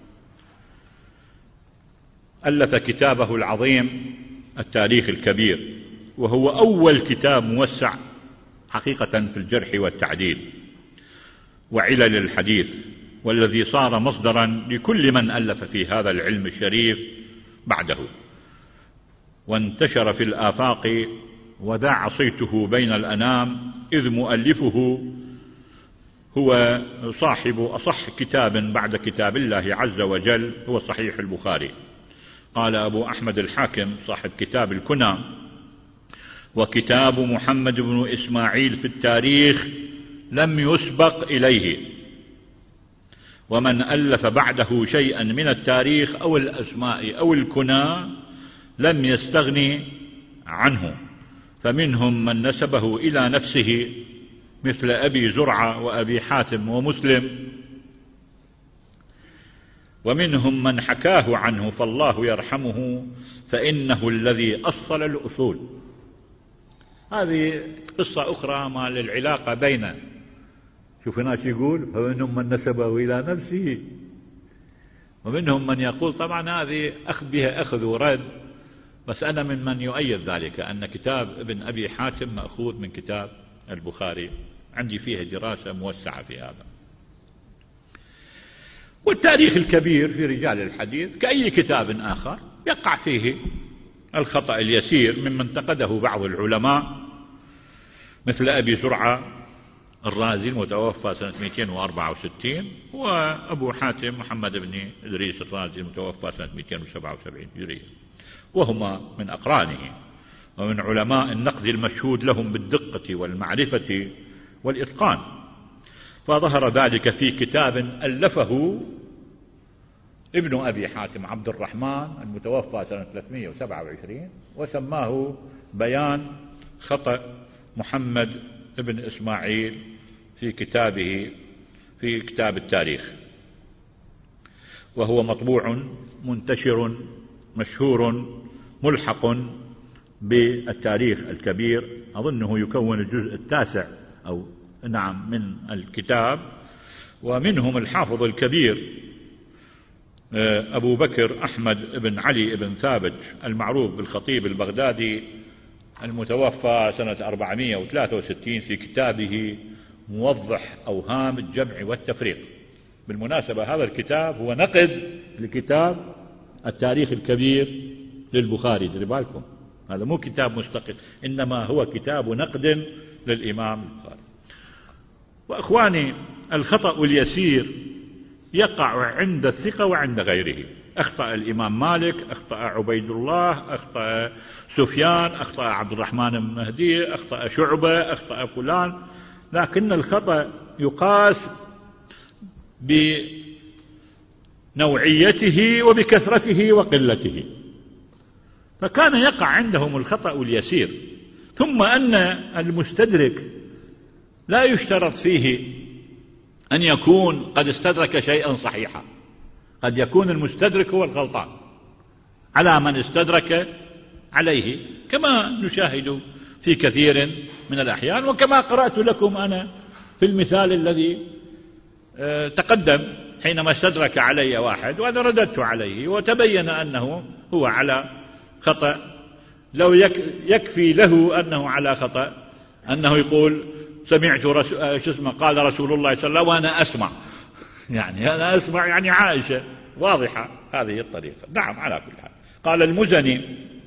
ألف كتابه العظيم التاريخ الكبير، وهو أول كتاب موسع حقيقة في الجرح والتعديل وعلل الحديث، والذي صار مصدرا لكل من ألف في هذا العلم الشريف بعده، وانتشر في الآفاق وذاع صيته بين الأنام، إذ مؤلفه هو صاحب أصح كتاب بعد كتاب الله عز وجل، هو صحيح البخاري. قال أبو أحمد الحاكم صاحب كتاب الكنى: وكتاب محمد بن إسماعيل في التاريخ لم يسبق إليه، ومن ألف بعده شيئا من التاريخ أو الأسماء أو الكنى لم يستغني عنه، فمنهم من نسبه إلى نفسه مثل أبي زرعة وأبي حاتم ومسلم، ومنهم من حكاه عنه فالله يرحمه فإنه الذي أصل الأصول. هذه قصة أخرى ما للعلاقة بين، شوف ناس يقول فمنهم من نسبه إلى نفسه، ومنهم من يقول طبعا هذه بها أخذ ورد، بس أنا من من يؤيد ذلك أن كتاب ابن أبي حاتم مأخوذ من كتاب البخاري، عندي فيها دراسة موسعة في هذا. والتاريخ الكبير في رجال الحديث كأي كتاب آخر يقع فيه الخطأ اليسير ممن انتقده بعض العلماء مثل أبي زرعة الرازي المتوفى سنة 264، وأبو حاتم محمد بن إدريس الرازي المتوفى سنة 277 هجرية، وهما من أقرانه ومن علماء النقد المشهود لهم بالدقة والمعرفة والإتقان. فظهر ذلك في كتاب ألفه ابن أبي حاتم عبد الرحمن المتوفى سنة 327، وسماه بيان خطأ محمد بن إسماعيل في كتابه في كتاب التاريخ، وهو مطبوع منتشر مشهور ملحق بالتاريخ الكبير، أظنه يكون الجزء 9 أو نعم من الكتاب. ومنهم الحافظ الكبير أبو بكر أحمد بن علي بن ثابت المعروف بالخطيب البغدادي المتوفى سنة 463 في كتابه موضح أوهام الجمع والتفريق. بالمناسبة هذا الكتاب هو نقد لكتاب التاريخ الكبير للبخاري، دير بالكم، هذا مو كتاب مستقل، إنما هو كتاب نقد للإمام البخاري. وأخواني، الخطأ اليسير يقع عند الثقة وعند غيره. أخطأ الإمام مالك، أخطأ عبيد الله، أخطأ سفيان، أخطأ عبد الرحمن بن مهدي، أخطأ شعبة، أخطأ فلان، لكن الخطأ يقاس بنوعيته وبكثرته وقلته، فكان يقع عندهم الخطأ اليسير. ثم أن المستدرك لا يشترط فيه أن يكون قد استدرك شيئا صحيحا، قد يكون المستدرك هو الغلطان على من استدرك عليه، كما نشاهد في كثير من الأحيان، وكما قرأت لكم أنا في المثال الذي تقدم حينما استدرك علي واحد وأنا رددت عليه وتبين أنه هو على خطأ. لو يكفي له أنه على خطأ أنه يقول سمعت قال رسول الله صلى الله عليه وسلم وأنا أسمع، يعني أنا أسمع يعني عائشة، واضحة هذه الطريقة. نعم، على كل حال. قال المزني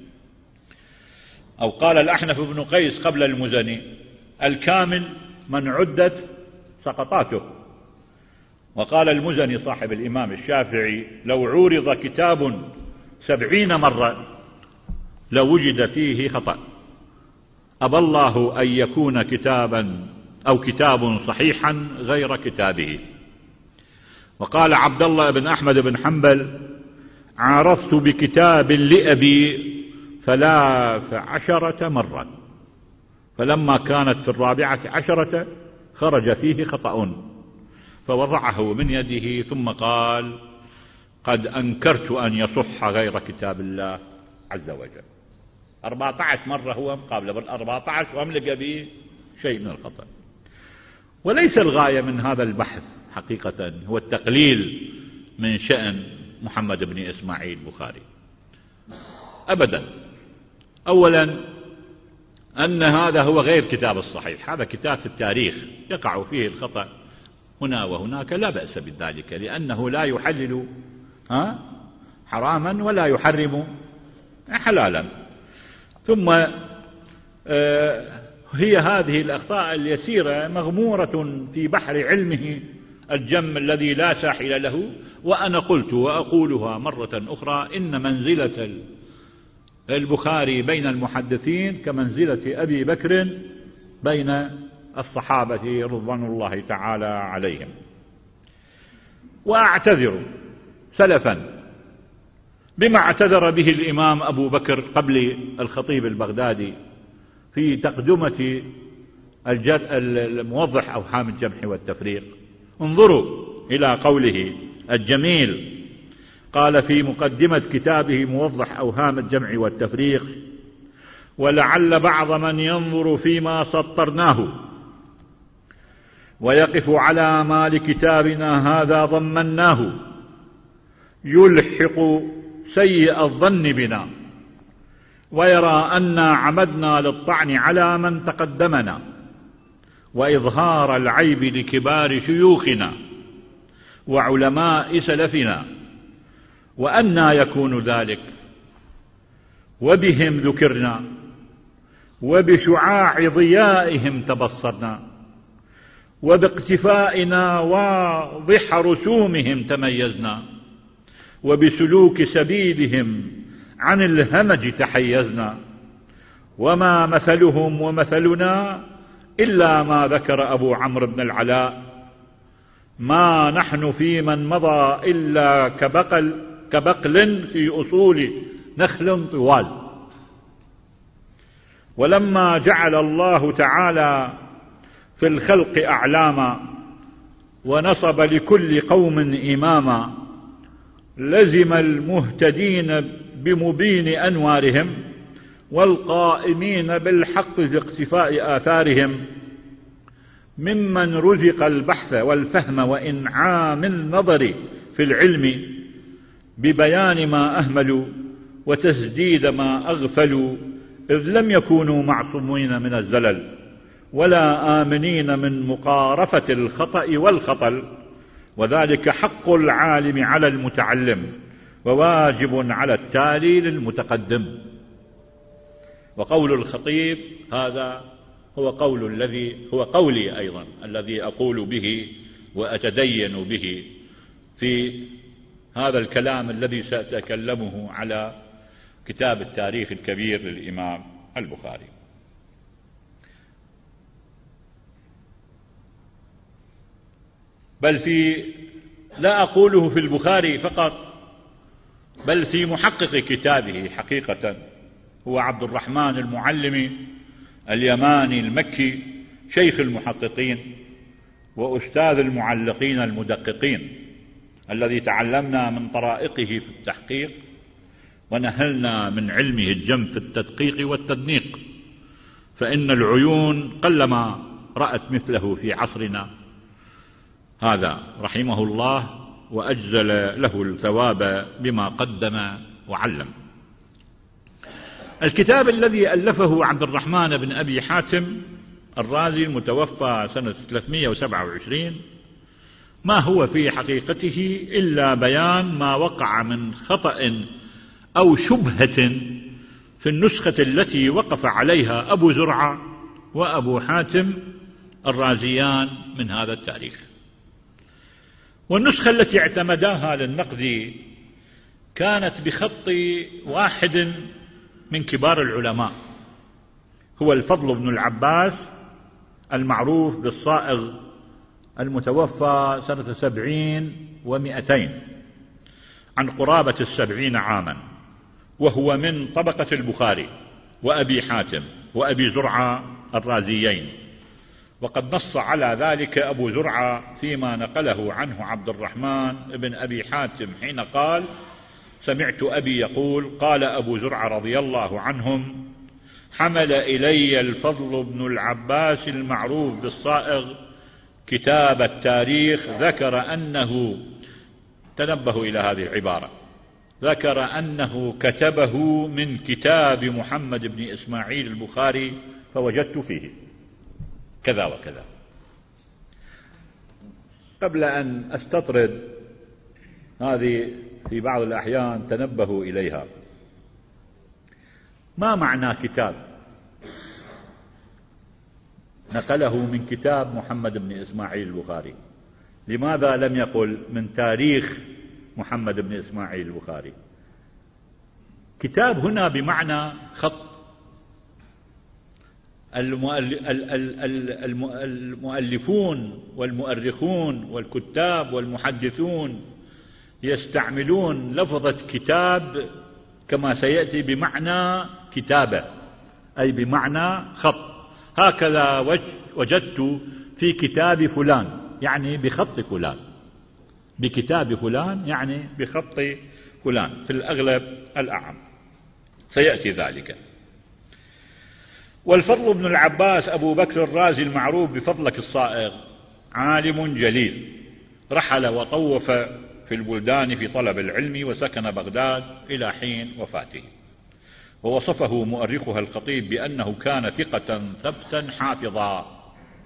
أو قال الأحنف بن قيس قبل المزني: الكامل من عدت سقطاته. وقال المزني صاحب الإمام الشافعي: لو عورض كتاب 70 مرة لوجد فيه خطأ، أبى الله أن يكون كتابا أو كتاب صحيحا غير كتابه. وقال عبد الله بن أحمد بن حنبل: عارضت بكتاب لأبي 13 مرة، فلما كانت في 14 خرج فيه خطأ فوضعه من يده ثم قال: قد أنكرت أن يصح غير كتاب الله عز وجل. 14 مرة هو مقابله بال14 واملق به شيء من الخطأ. وليس الغاية من هذا البحث حقيقة هو التقليل من شأن محمد بن إسماعيل البخاري أبدا. أولا أن هذا هو غير كتاب الصحيح، هذا كتاب في التاريخ يقع فيه الخطأ هنا وهناك، لا بأس بذلك، لأنه لا يحلل حراما ولا يحرم حلالا. ثم هي هذه الأخطاء اليسيرة مغمورة في بحر علمه الجم الذي لا ساحل له. وأنا قلت وأقولها مرة أخرى إن منزلة البخاري بين المحدثين كمنزلة أبي بكر بين الصحابة رضوان الله تعالى عليهم. وأعتذر سلفا بما اعتذر به الإمام أبو بكر قبل الخطيب البغدادي في تقدمة الموضح أوهام الجمع والتفريق. انظروا إلى قوله الجميل، قال في مقدمة كتابه موضح أوهام الجمع والتفريق: ولعل بعض من ينظر فيما سطرناه ويقف على ما لكتابنا هذا ضمناه يلحق سيء الظن بنا ويرى أنا عمدنا للطعن على من تقدمنا وإظهار العيب لكبار شيوخنا وعلماء سلفنا، وأنا يكون ذلك وبهم ذكرنا وبشعاع ضيائهم تبصرنا وباقتفائنا واضح رسومهم تميزنا وبسلوك سبيلهم عن الهمج تحيزنا، وما مثلهم ومثلنا إلا ما ذكر أبو عمرو بن العلاء، ما نحن في من مضى إلا كبقل في أصول نخل طوال. ولما جعل الله تعالى في الخلق أعلاما ونصب لكل قوم إماما لزم المهتدين بمبين أنوارهم والقائمين بالحق في اقتفاء آثارهم ممن رزق البحث والفهم وإنعام النظر في العلم ببيان ما أهملوا وتسديد ما أغفلوا، إذ لم يكونوا معصومين من الزلل ولا آمنين من مقارفة الخطأ والخطل، وذلك حق العالم على المتعلم وواجب على التالي للمتقدم. وقول الخطيب هذا هو قولي أيضا الذي أقول به وأتدين به في هذا الكلام الذي سأتكلمه على كتاب التاريخ الكبير للإمام البخاري. بل لا أقوله في البخاري فقط، بل في محقق كتابه حقيقة، هو عبد الرحمن المعلمي اليماني المكي، شيخ المحققين وأستاذ المعلقين المدققين، الذي تعلمنا من طرائقه في التحقيق ونهلنا من علمه الجم في التدقيق والتدنيق، فإن العيون قلما رأت مثله في عصرنا هذا رحمه الله، وأجزل له الثواب بما قدم وعلم. الكتاب الذي ألفه عبد الرحمن بن أبي حاتم الرازي المتوفى سنة 327 ما هو في حقيقته إلا بيان ما وقع من خطأ أو شبهة في النسخة التي وقف عليها أبو زرعة وأبو حاتم الرازيان من هذا التاريخ. والنسخة التي اعتمداها للنقد كانت بخط واحد من كبار العلماء، هو الفضل بن العباس المعروف بالصائغ المتوفى سنة 70 و200 عن قرابة 70 عاما، وهو من طبقة البخاري وأبي حاتم وأبي زرعة الرازيين. وقد نص على ذلك أبو زرعة فيما نقله عنه عبد الرحمن بن أبي حاتم حين قال: سمعت أبي يقول قال أبو زرعة رضي الله عنهم: حمل إلي الفضل بن العباس المعروف بالصائغ كتاب التاريخ، ذكر أنه، تنبهوا إلى هذه العبارة، ذكر أنه كتبه من كتاب محمد بن إسماعيل البخاري فوجدت فيه كذا وكذا. قبل أن أستطرد، هذه في بعض الأحيان تنبهوا إليها. ما معنى كتاب نقله من كتاب محمد بن إسماعيل البخاري؟ لماذا لم يقل من تاريخ محمد بن إسماعيل البخاري؟ كتاب هنا بمعنى خط. المؤلفون والمؤرخون والكتاب والمحدثون يستعملون لفظة كتاب كما سيأتي بمعنى كتابة، أي بمعنى خط. هكذا وجدت في كتاب فلان، يعني بخط فلان، بكتاب فلان يعني بخط فلان، في الأغلب الأعم، سيأتي ذلك. والفضل بن العباس أبو بكر الرازي المعروف بفضلك الصائغ عالم جليل، رحل وطوف في البلدان في طلب العلم، وسكن بغداد إلى حين وفاته. ووصفه مؤرخها الخطيب بأنه كان ثقة ثبتا حافظا.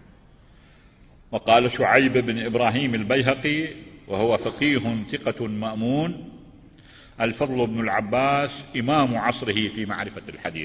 وقال شعيب بن إبراهيم البيهقي وهو فقيه ثقة مأمون: الفضل بن العباس إمام عصره في معرفة الحديث.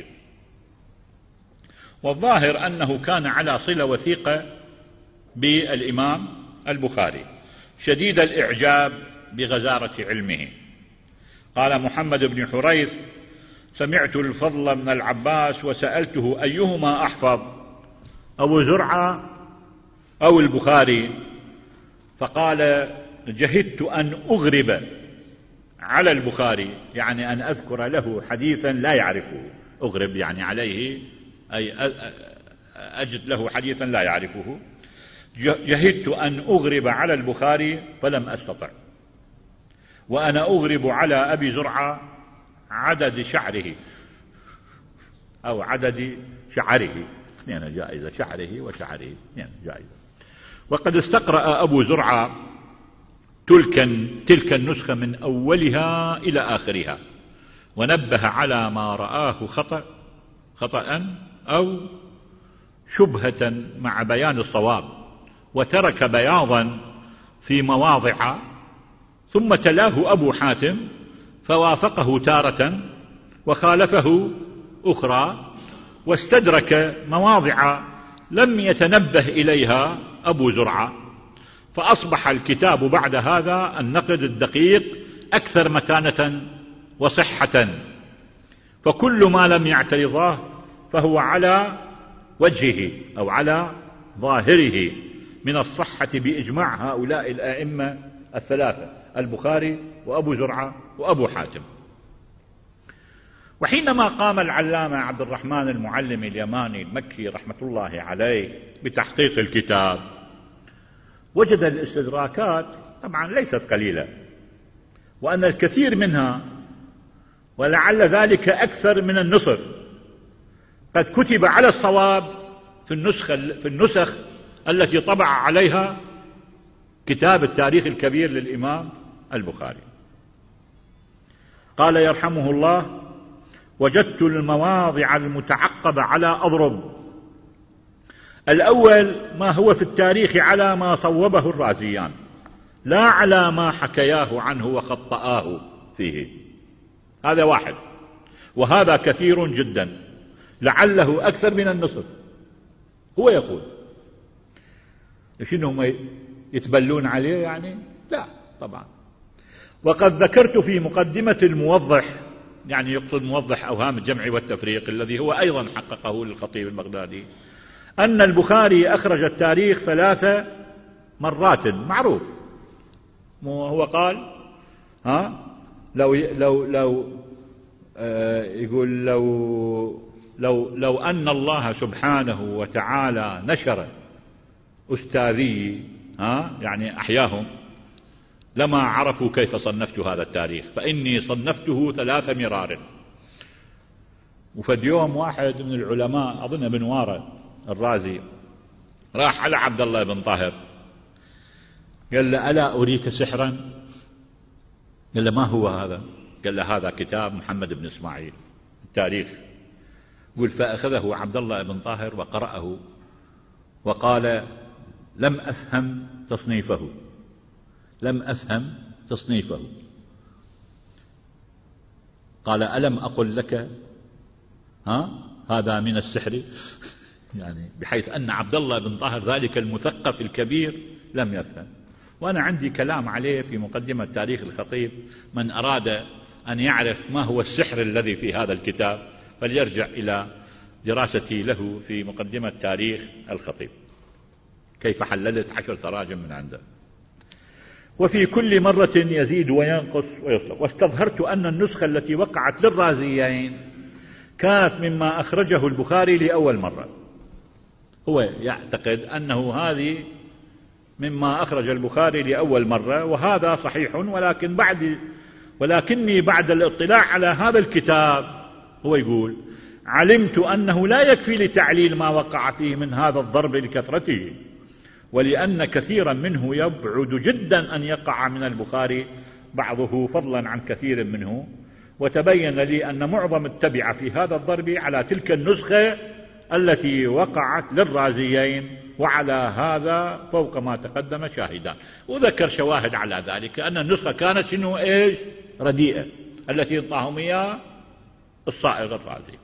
والظاهر أنه كان على صلة وثيقة بالإمام البخاري، شديد الإعجاب بغزارة علمه. قال محمد بن حريث: سمعت الفضل بن العباس وسألته أيهما أحفظ، أبو زرعة أو البخاري؟ فقال: جهدت أن أغرب على البخاري، يعني أن أذكر له حديثا لا يعرفه. أغرب يعني عليه، أي أجد له حديثا لا يعرفه. جهدت أن أغرب على البخاري فلم أستطع، وأنا أغرب على أبي زرعة عدد شعره أو عدد شعره، اثنين جائزة، شعره وشعره اثنين جائزة. وقد استقرأ أبو زرعة تلك النسخة من أولها إلى آخرها، ونبه على ما رآه خطأ أو شبهة مع بيان الصواب، وترك بياضا في مواضع، ثم تلاه أبو حاتم فوافقه تارة وخالفه أخرى، واستدرك مواضع لم يتنبه إليها أبو زرعة، فأصبح الكتاب بعد هذا النقد الدقيق أكثر متانة وصحة. فكل ما لم يعترضاه فهو على وجهه أو على ظاهره من الصحة بإجماع هؤلاء الآئمة الثلاثة: البخاري وأبو زرعة وأبو حاتم. وحينما قام العلامة عبد الرحمن المعلمي اليماني المكي رحمة الله عليه بتحقيق الكتاب، وجد الاستدراكات طبعا ليست قليلة، وأن الكثير منها ولعل ذلك أكثر من النصف قد كتب على الصواب في النسخ التي طبع عليها كتاب التاريخ الكبير للإمام البخاري. قال يرحمه الله: وجدت المواضع المتعقبة على أضرب. الأول ما هو في التاريخ على ما صوبه الرازيان، لا على ما حكياه عنه وخطأه فيه. هذا واحد، وهذا كثير جدا، لعله أكثر من النصف. هو يقول شنهم يتبلون عليه يعني؟ لا طبعا. وقد ذكرت في مقدمة الموضح، يعني يقصد موضح أوهام الجمع والتفريق الذي هو أيضا حققه للخطيب البغدادي، أن البخاري أخرج التاريخ 3 مرات، معروف. هو قال يقول لو أن الله سبحانه وتعالى نشر أستاذي يعني أحياهم لما عرفوا كيف صنفت هذا التاريخ، فإني صنفته 3 مرار. وفد يوم واحد من العلماء أظن بن وارة الرازي راح على عبد الله بن طاهر قال له: ألا أريك سحرا؟ قال له: ما هو هذا؟ قال له: هذا كتاب محمد بن إسماعيل التاريخ. يقول فأخذه عبد الله بن طاهر وقرأه وقال لم أفهم تصنيفه، لم أفهم تصنيفه. قال ألم أقل لك هذا من السحر؟ يعني بحيث أن عبد الله بن طاهر ذلك المثقف الكبير لم يفهم. وأنا عندي كلام عليه في مقدمة تاريخ الخطيب، من أراد أن يعرف ما هو السحر الذي في هذا الكتاب فليرجع إلى دراستي له في مقدمة تاريخ الخطيب، كيف حللت 10 تراجم من عنده. وفي كل مرة يزيد وينقص ويطلق. واستظهرت أن النسخة التي وقعت للرازيين كانت مما أخرجه البخاري لأول مرة. هو يعتقد أنه هذه مما أخرج البخاري لأول مرة، وهذا صحيح، ولكني بعد الاطلاع على هذا الكتاب، هو يقول علمت أنه لا يكفي لتعليل ما وقع فيه من هذا الضرب لكثرته، ولأن كثيرا منه يبعد جدا أن يقع من البخاري بعضه فضلا عن كثير منه. وتبين لي أن معظم التبع في هذا الضرب على تلك النسخة التي وقعت للرازيين، وعلى هذا فوق ما تقدم شاهدان. وذكر شواهد على ذلك، أن النسخة كانت شنو إيش رديئة، التي انطاهم إياه الصائغ الرازي.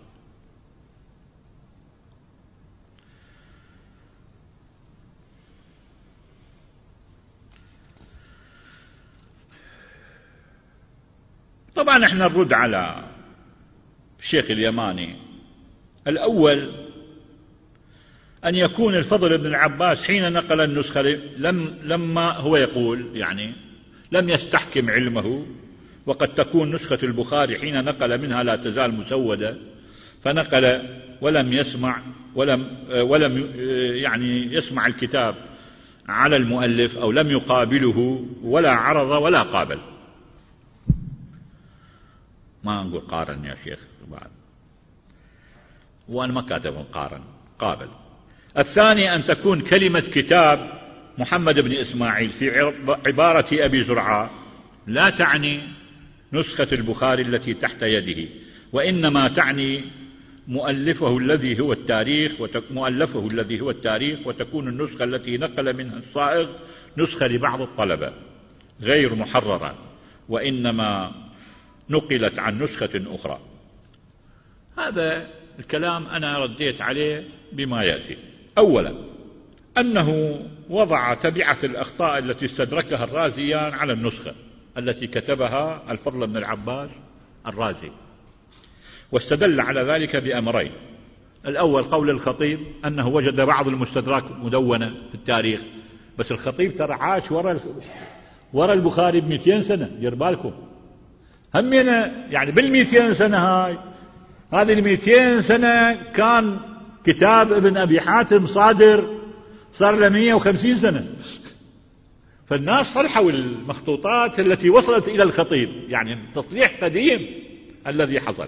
طبعا احنا نرد على الشيخ اليماني. الأول أن يكون الفضل بن العباس حين نقل النسخة لما هو يقول يعني لم يستحكم علمه، وقد تكون نسخة البخاري حين نقل منها لا تزال مسودة، فنقل ولم يعني يسمع الكتاب على المؤلف، أو لم يقابله ولا عرض ولا قابل. ما نقول قارن يا شيخ بعد، وأنا ما كاتب قابل. الثاني أن تكون كلمة كتاب محمد بن إسماعيل في عبارة أبي زرعة لا تعني نسخة البخاري التي تحت يده، وإنما تعني مؤلفه الذي هو التاريخ، وتكون النسخة التي نقل منها الصائغ نسخة لبعض الطلبة غير محررة، وإنما نقلت عن نسخة أخرى. هذا الكلام أنا رديت عليه بما يأتي. أولا أنه وضع تبعة الأخطاء التي استدركها الرازيان على النسخة التي كتبها الفضل بن العباس الرازي، واستدل على ذلك بأمرين. الأول قول الخطيب أنه وجد بعض المستدرك مدونة في التاريخ، بس الخطيب ترى عاش وراء البخاري ب200 سنة، دير بالكم همنا يعني بال200 سنة هذه 200 سنة كان كتاب ابن أبي حاتم صادر، صار له 150 سنة، فالناس صلحوا المخطوطات التي وصلت إلى الخطيب، يعني تصليح قديم الذي حصل.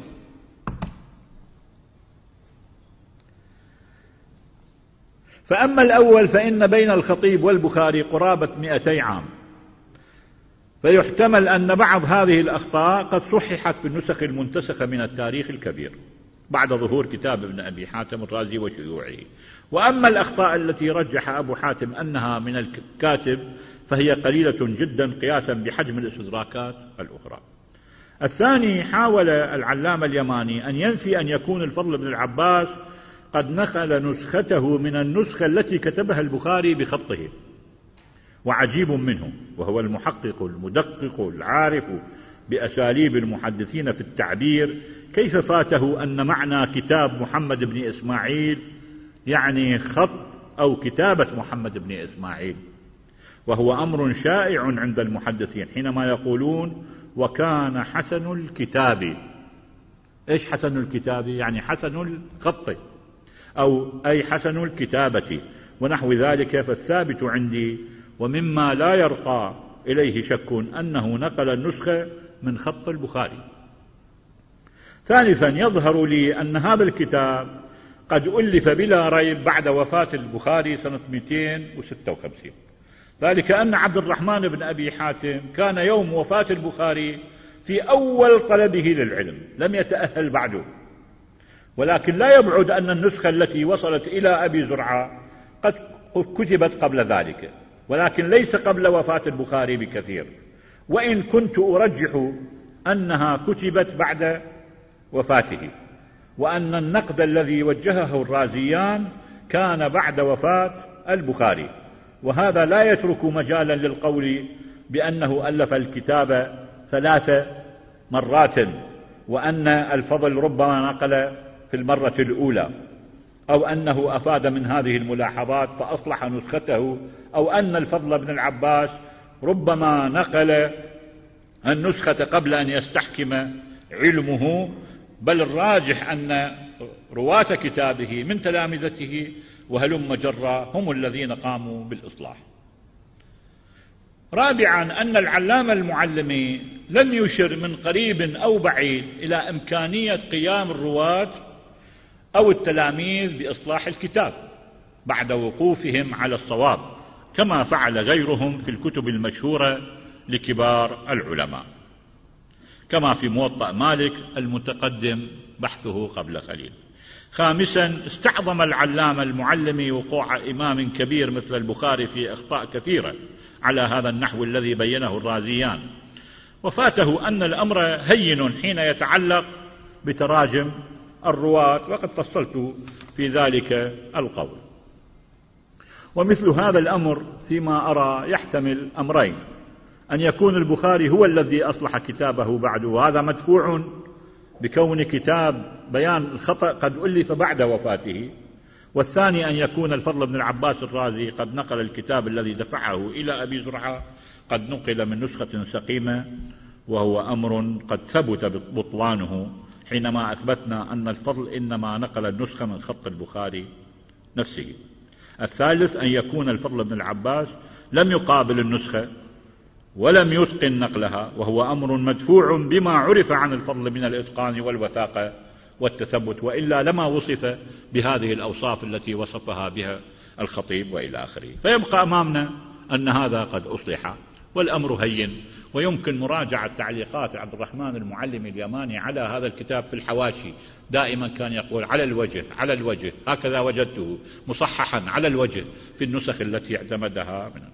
فأما الأول فإن بين الخطيب والبخاري قرابة 200 عام، فيحتمل أن بعض هذه الأخطاء قد صححت في النسخ المنتسخة من التاريخ الكبير بعد ظهور كتاب ابن أبي حاتم الرازي وشيوعه. وأما الأخطاء التي رجح أبو حاتم أنها من الكاتب فهي قليلة جدا قياسا بحجم الاستدراكات الأخرى. الثاني، حاول العلامة اليماني أن ينفي أن يكون الفضل بن العباس قد نقل نسخته من النسخة التي كتبها البخاري بخطه، وعجيب منه، وهو المحقق المدقق العارف بأساليب المحدثين في التعبير، كيف فاته أن معنى كتاب محمد بن إسماعيل يعني خط أو كتابة محمد بن إسماعيل، وهو أمر شائع عند المحدثين حينما يقولون وكان حسن الكتاب. إيش حسن الكتاب؟ يعني حسن الخط، أو أي حسن الكتابة ونحو ذلك. فالثابت عندي ومما لا يرقى إليه شك أنه نقل النسخة من خط البخاري. ثالثا، يظهر لي أن هذا الكتاب قد ألف بلا ريب بعد وفاة البخاري سنة 256، ذلك أن عبد الرحمن بن أبي حاتم كان يوم وفاة البخاري في أول طلبه للعلم، لم يتأهل بعده، ولكن لا يبعد أن النسخة التي وصلت إلى أبي زرعة قد كتبت قبل ذلك، ولكن ليس قبل وفاة البخاري بكثير، وإن كنت أرجح أنها كتبت بعد وفاته، وأن النقد الذي وجهه الرازيان كان بعد وفاة البخاري، وهذا لا يترك مجالا للقول بأنه ألف الكتاب 3 مرات، وأن الفضل ربما نقل في المرة الأولى، أو أنه أفاد من هذه الملاحظات فأصلح نسخته، أو أن الفضل بن العباس ربما نقل النسخة قبل أن يستحكم علمه، بل الراجح أن رواة كتابه من تلامذته وهلم جرا هم الذين قاموا بالإصلاح. رابعا، أن العلامة المعلمي لم يشر من قريب أو بعيد إلى إمكانية قيام الرواة أو التلاميذ بإصلاح الكتاب بعد وقوفهم على الصواب، كما فعل غيرهم في الكتب المشهورة لكبار العلماء، كما في موطأ مالك المتقدم بحثه قبل قليل. خامسا، استعظم العلامة المعلمي وقوع إمام كبير مثل البخاري في أخطاء كثيرة على هذا النحو الذي بينه الرازيان، وفاته أن الأمر هين حين يتعلق بتراجم الرواة، وقد فصلت في ذلك القول. ومثل هذا الأمر فيما أرى يحتمل أمرين: أن يكون البخاري هو الذي أصلح كتابه بعد، وهذا مدفوع بكون كتاب بيان الخطأ قد ألف بعد وفاته، والثاني أن يكون الفضل بن العباس الرازي قد نقل الكتاب الذي دفعه إلى أبي زرعة قد نقل من نسخة سقيمة، وهو أمر قد ثبت بطلانه حينما أثبتنا أن الفضل إنما نقل النسخة من خط البخاري نفسه. الثالث، أن يكون الفضل بن العباس لم يقابل النسخة ولم يتقن نقلها، وهو أمر مدفوع بما عرف عن الفضل من الإتقان والوثاقة والتثبت، وإلا لما وصف بهذه الأوصاف التي وصفها بها الخطيب وإلى آخره. فيبقى أمامنا أن هذا قد أصلح والأمر هين، ويمكن مراجعة تعليقات عبد الرحمن المعلم اليماني على هذا الكتاب في الحواشي. دائما كان يقول على الوجه على الوجه، هكذا وجدته مصححا على الوجه في النسخ التي اعتمدها منه.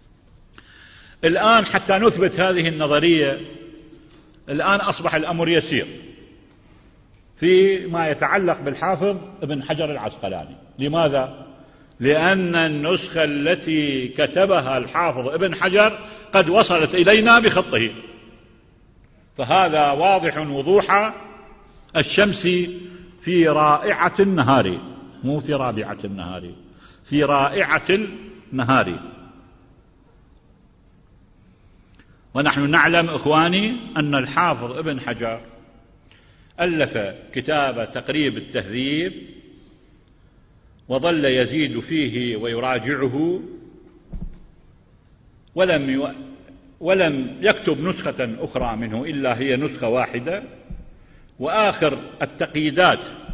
الآن حتى نثبت هذه النظرية، الآن أصبح الأمر يسير فيما يتعلق بالحافظ ابن حجر العسقلاني. لماذا؟ لأن النسخة التي كتبها الحافظ ابن حجر قد وصلت إلينا بخطه، فهذا واضح وضوح الشمس في رائعة النهار، مو في رابعة النهار، في رائعة النهار. ونحن نعلم إخواني أن الحافظ ابن حجر ألف كتاب تقريب التهذيب وظل يزيد فيه ويراجعه، ولم يكتب نسخة أخرى منه إلا هي نسخة واحدة، وآخر التقييدات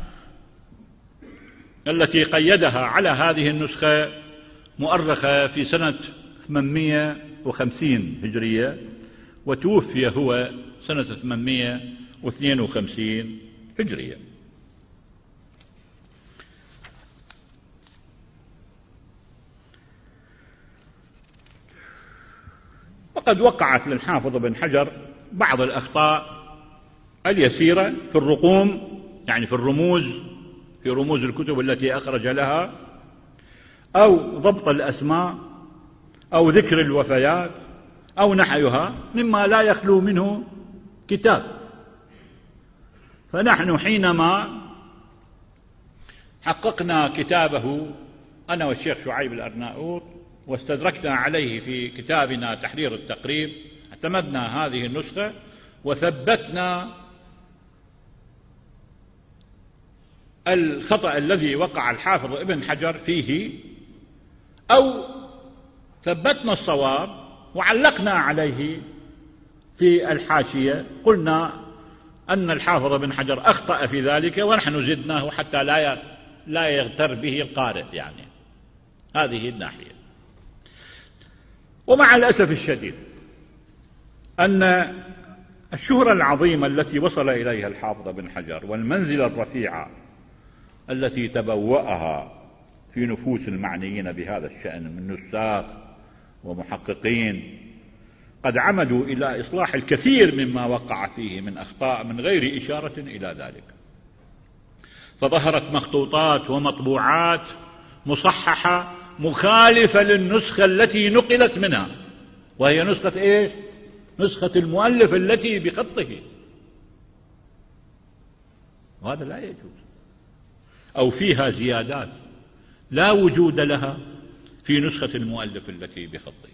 التي قيدها على هذه النسخة مؤرخة في سنة 850 هجرية، وتوفي هو سنة 852 هجرية. وقد وقعت للحافظ بن حجر بعض الأخطاء اليسيرة في الرقوم، يعني في الرموز، في رموز الكتب التي أخرج لها، أو ضبط الأسماء، أو ذكر الوفيات، أو نحوها مما لا يخلو منه كتاب. فنحن حينما حققنا كتابه أنا والشيخ شعيب الأرناؤوط واستدركنا عليه في كتابنا تحرير التقريب، اعتمدنا هذه النسخة وثبتنا الخطأ الذي وقع الحافظ ابن حجر فيه، أو ثبتنا الصواب وعلقنا عليه في الحاشية، قلنا أن الحافظ ابن حجر أخطأ في ذلك ونحن زدناه حتى لا يغتر به القارئ، يعني هذه الناحية. ومع الأسف الشديد أن الشهرة العظيمة التي وصل إليها الحافظ ابن حجر والمنزلة الرفيعة التي تبوأها في نفوس المعنيين بهذا الشأن من نساخ ومحققين قد عمدوا إلى إصلاح الكثير مما وقع فيه من أخطاء من غير إشارة إلى ذلك، فظهرت مخطوطات ومطبوعات مصححة مخالفة للنسخة التي نقلت منها، وهي نسخة إيش؟ نسخة المؤلف التي بخطه، وهذا لا يجوز، أو فيها زيادات لا وجود لها في نسخة المؤلف التي بخطه.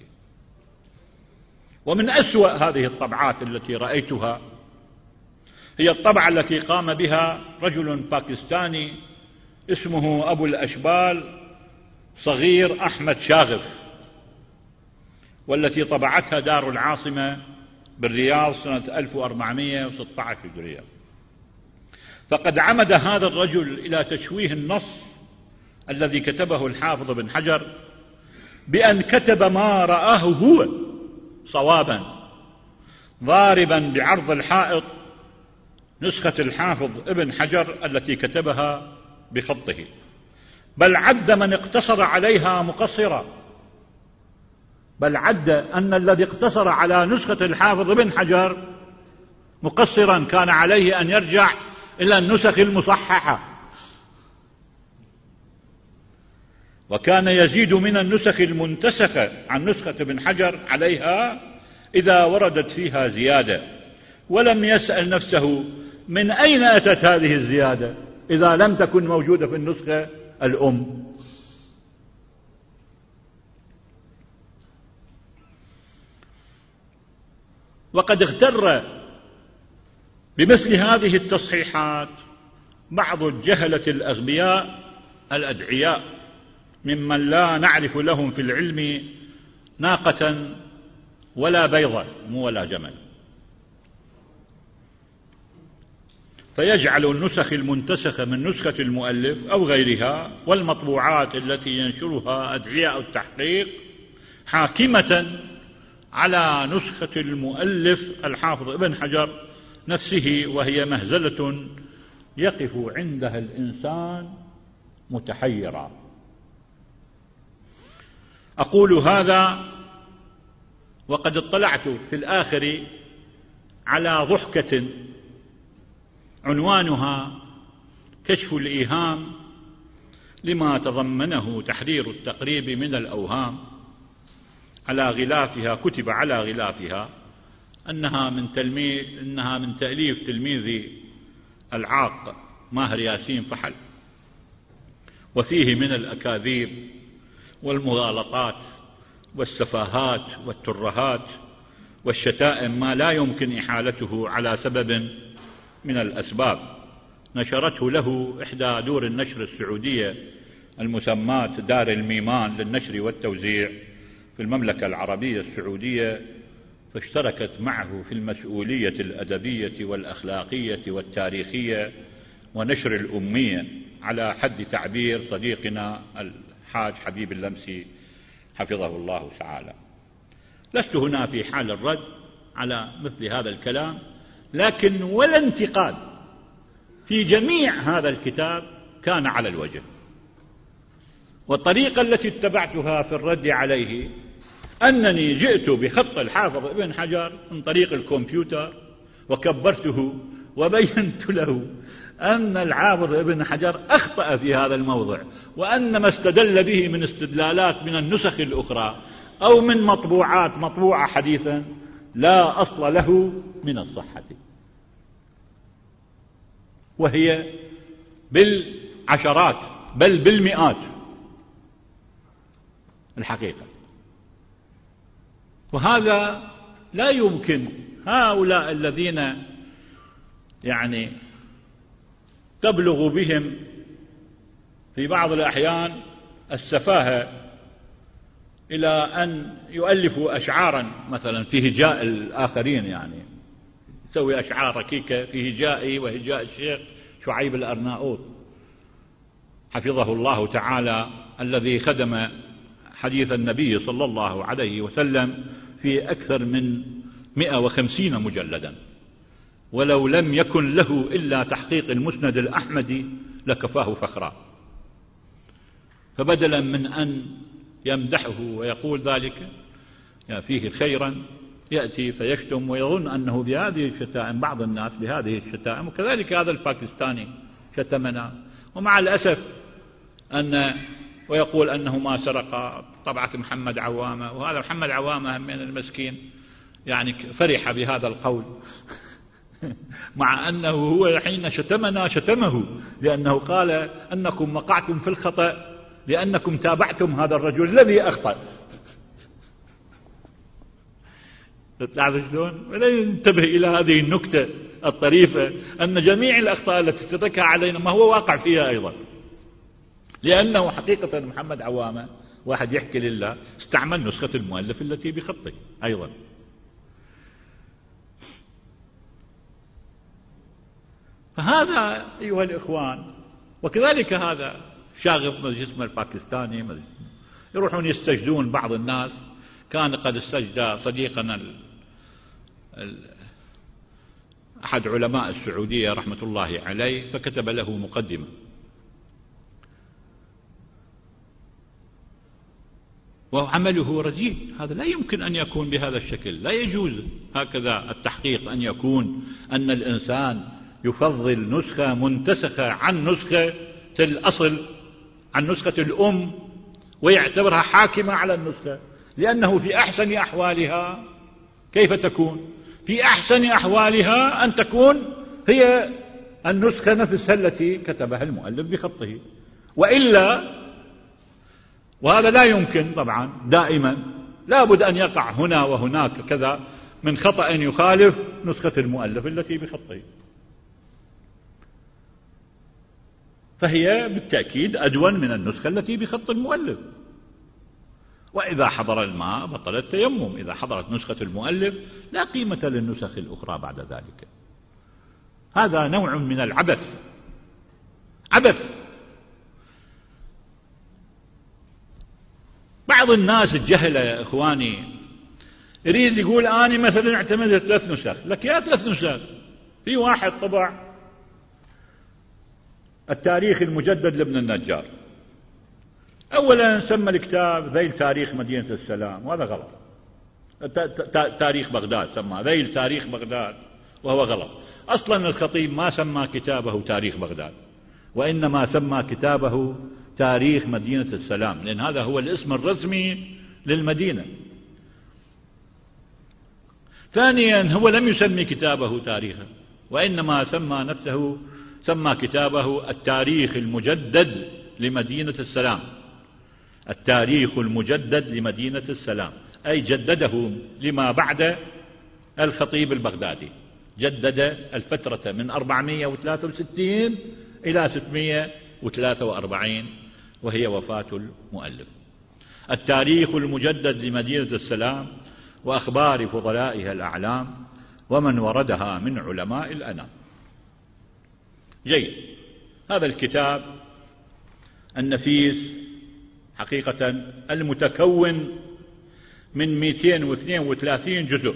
ومن أسوأ هذه الطبعات التي رأيتها هي الطبعة التي قام بها رجل باكستاني اسمه أبو الأشبال صغير أحمد شاغف، والتي طبعتها دار العاصمة بالرياض سنة 1416 هجرية. فقد عمد هذا الرجل إلى تشويه النص الذي كتبه الحافظ بن حجر بأن كتب ما رآه هو صوابا، ضاربا بعرض الحائط نسخة الحافظ ابن حجر التي كتبها بخطه، بل عد من اقتصر عليها مقصرا، بل عد أن الذي اقتصر على نسخة الحافظ ابن حجر مقصرا، كان عليه أن يرجع إلى النسخ المصححة، وكان يزيد من النسخ المنتسخة عن نسخة ابن حجر عليها إذا وردت فيها زيادة، ولم يسأل نفسه من أين أتت هذه الزيادة إذا لم تكن موجودة في النسخة الأم. وقد اغتر بمثل هذه التصحيحات بعض الجهلة الأغبياء الأدعياء ممن لا نعرف لهم في العلم ناقة ولا بيضة ولا جمل، فيجعل النسخ المنتسخة من نسخة المؤلف أو غيرها والمطبوعات التي ينشرها أدعياء التحقيق حاكمة على نسخة المؤلف الحافظ ابن حجر نفسه، وهي مهزلة يقف عندها الإنسان متحيرا. أقول هذا وقد اطلعت في الآخر على ضحكة عنوانها كشف الإيهام لما تضمنه تحرير التقريب من الأوهام، على غلافها كتب على غلافها أنها من تأليف تلميذ العاق ماهر ياسين فحل، وفيه من الأكاذيب والمغالطات والسفاهات والترهات والشتائم ما لا يمكن إحالته على سبب من الأسباب نشرته له إحدى دور النشر السعودية المسماة دار الميمان للنشر والتوزيع في المملكة العربية السعودية، فاشتركت معه في المسؤولية الأدبية والأخلاقية والتاريخية ونشر الأمية على حد تعبير صديقنا الحاج حبيب اللمسي حفظه الله تعالى. لست هنا في حال الرد على مثل هذا الكلام، لكن ولا انتقاد في جميع هذا الكتاب كان على الوجه، والطريقة التي اتبعتها في الرد عليه أنني جئت بخط الحافظ ابن حجر من طريق الكمبيوتر وكبرته وبينت له أن الحافظ ابن حجر أخطأ في هذا الموضع، وأن ما استدل به من استدلالات من النسخ الأخرى أو من مطبوعات مطبوعة حديثا لا أصل له من الصحة، وهي بالعشرات بل بالمئات الحقيقة. وهذا لا يمكن هؤلاء الذين يعني تبلغ بهم في بعض الأحيان السفاهة إلى أن يؤلفوا أشعارا مثلا في هجاء الآخرين، يعني يسوي أشعار ركيكة في هجائي وهجاء الشيخ شعيب الأرناؤوط حفظه الله تعالى، الذي خدم حديث النبي صلى الله عليه وسلم في أكثر من 150 مجلدا، ولو لم يكن له إلا تحقيق المسند الأحمدي لكفاه فخرا. فبدلا من أن يمدحه ويقول ذلك فيه خيرا، يأتي فيشتم ويظن أنه بهذه الشتائم، بعض الناس بهذه الشتائم، وكذلك هذا الباكستاني شتمنا، ومع الأسف ويقول أنه ما سرق طبعة محمد عوامة، وهذا محمد عوامة من المسكين يعني فرح بهذا القول مع أنه هو حين شتمنا شتمه لأنه قال أنكم وقعتم في الخطأ لأنكم تابعتم هذا الرجل الذي أخطأ. تعرف شلون؟ ولا ينتبه إلى هذه النكتة الطريفة أن جميع الأخطاء التي تتركها علينا ما هو واقع فيها أيضا، لأنه حقيقة محمد عوامة واحد يحكي لله استعمل نسخة المؤلف التي بخطه أيضا. فهذا أيها الإخوان، وكذلك هذا شاغب اسمه الباكستاني يروحون يستجدون بعض الناس. كان قد استجدى صديقنا أحد علماء السعودية رحمة الله عليه، فكتب له مقدمة، وعمله رجيء. هذا لا يمكن أن يكون بهذا الشكل، لا يجوز هكذا التحقيق أن يكون أن الإنسان يفضل نسخة منتسخة عن نسخة الأصل، عن نسخة الأم، ويعتبرها حاكمة على النسخة، لأنه في أحسن أحوالها كيف تكون؟ في أحسن أحوالها أن تكون هي النسخة نفسها التي كتبها المؤلف بخطه، وإلا، وهذا لا يمكن طبعا، دائما لا بد أن يقع هنا وهناك كذا من خطأ يخالف نسخة المؤلف التي بخطه، فهي بالتأكيد أدون من النسخة التي بخط المؤلف. وإذا حضر الماء بطل التيمم، إذا حضرت نسخة المؤلف لا قيمة للنسخ الأخرى بعد ذلك. هذا نوع من العبث، عبث. بعض الناس الجهلة يا إخواني يريد يقول أنا مثلا اعتمدت 3 نسخ، لك يا 3 نسخ، في واحد طبع التاريخ المجدد لابن النجار، أولا سمى الكتاب ذيل تاريخ مدينة السلام، وهذا غلط. تاريخ بغداد سمى ذيل تاريخ بغداد، وهو غلط. أصلا الخطيب ما سمى كتابه تاريخ بغداد، وإنما سمى كتابه تاريخ مدينة السلام، لأن هذا هو الاسم الرسمي للمدينة. ثانيا هو لم يسمي كتابه تاريخا، وإنما سمى كتابه التاريخ المجدد لمدينة السلام، التاريخ المجدد لمدينة السلام، أي جدده لما بعد الخطيب البغدادي، جدد الفترة من 463 إلى 643 وهي وفاة المؤلف. التاريخ المجدد لمدينة السلام وأخبار فضلائها الأعلام ومن وردها من علماء الأنام. جيد. هذا الكتاب النفيس حقيقة المتكون من 232 جزء.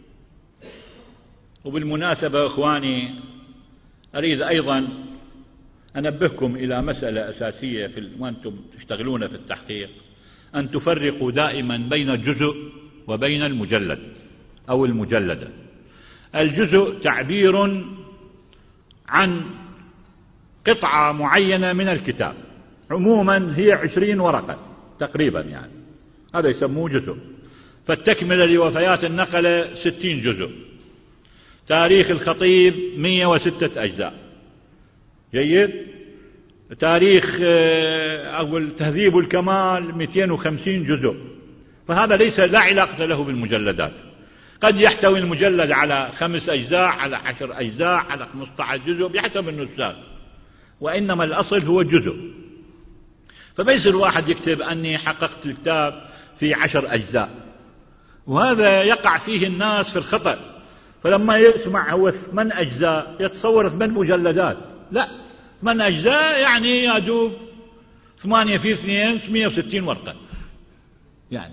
وبالمناسبة إخواني أريد أيضا أنبهكم إلى مسألة أساسية وأنتم تشتغلون في التحقيق، أن تفرقوا دائما بين الجزء وبين المجلد أو المجلدة. الجزء تعبير عن قطعة معينة من الكتاب، عموما هي 20 ورقة تقريبا، يعني هذا يسموه جزء. فالتكملة لوفيات النقلة 60 جزء. تاريخ الخطيب 106 أجزاء. جيد. تاريخ أو تهذيب الكمال 250 جزء. فهذا ليس لا علاقة له بالمجلدات. قد يحتوي المجلد على 5 أجزاء، على 10 أجزاء، على 15 جزء بحسب النساخ، وإنما الأصل هو جزء. فما يصير واحد يكتب أني حققت الكتاب في 10 أجزاء، وهذا يقع فيه الناس في الخطأ. فلما يسمع هو 8 أجزاء يتصور 8 مجلدات. لا، 8 أجزاء يعني يدوب 8 في 2 160 ورقة يعني.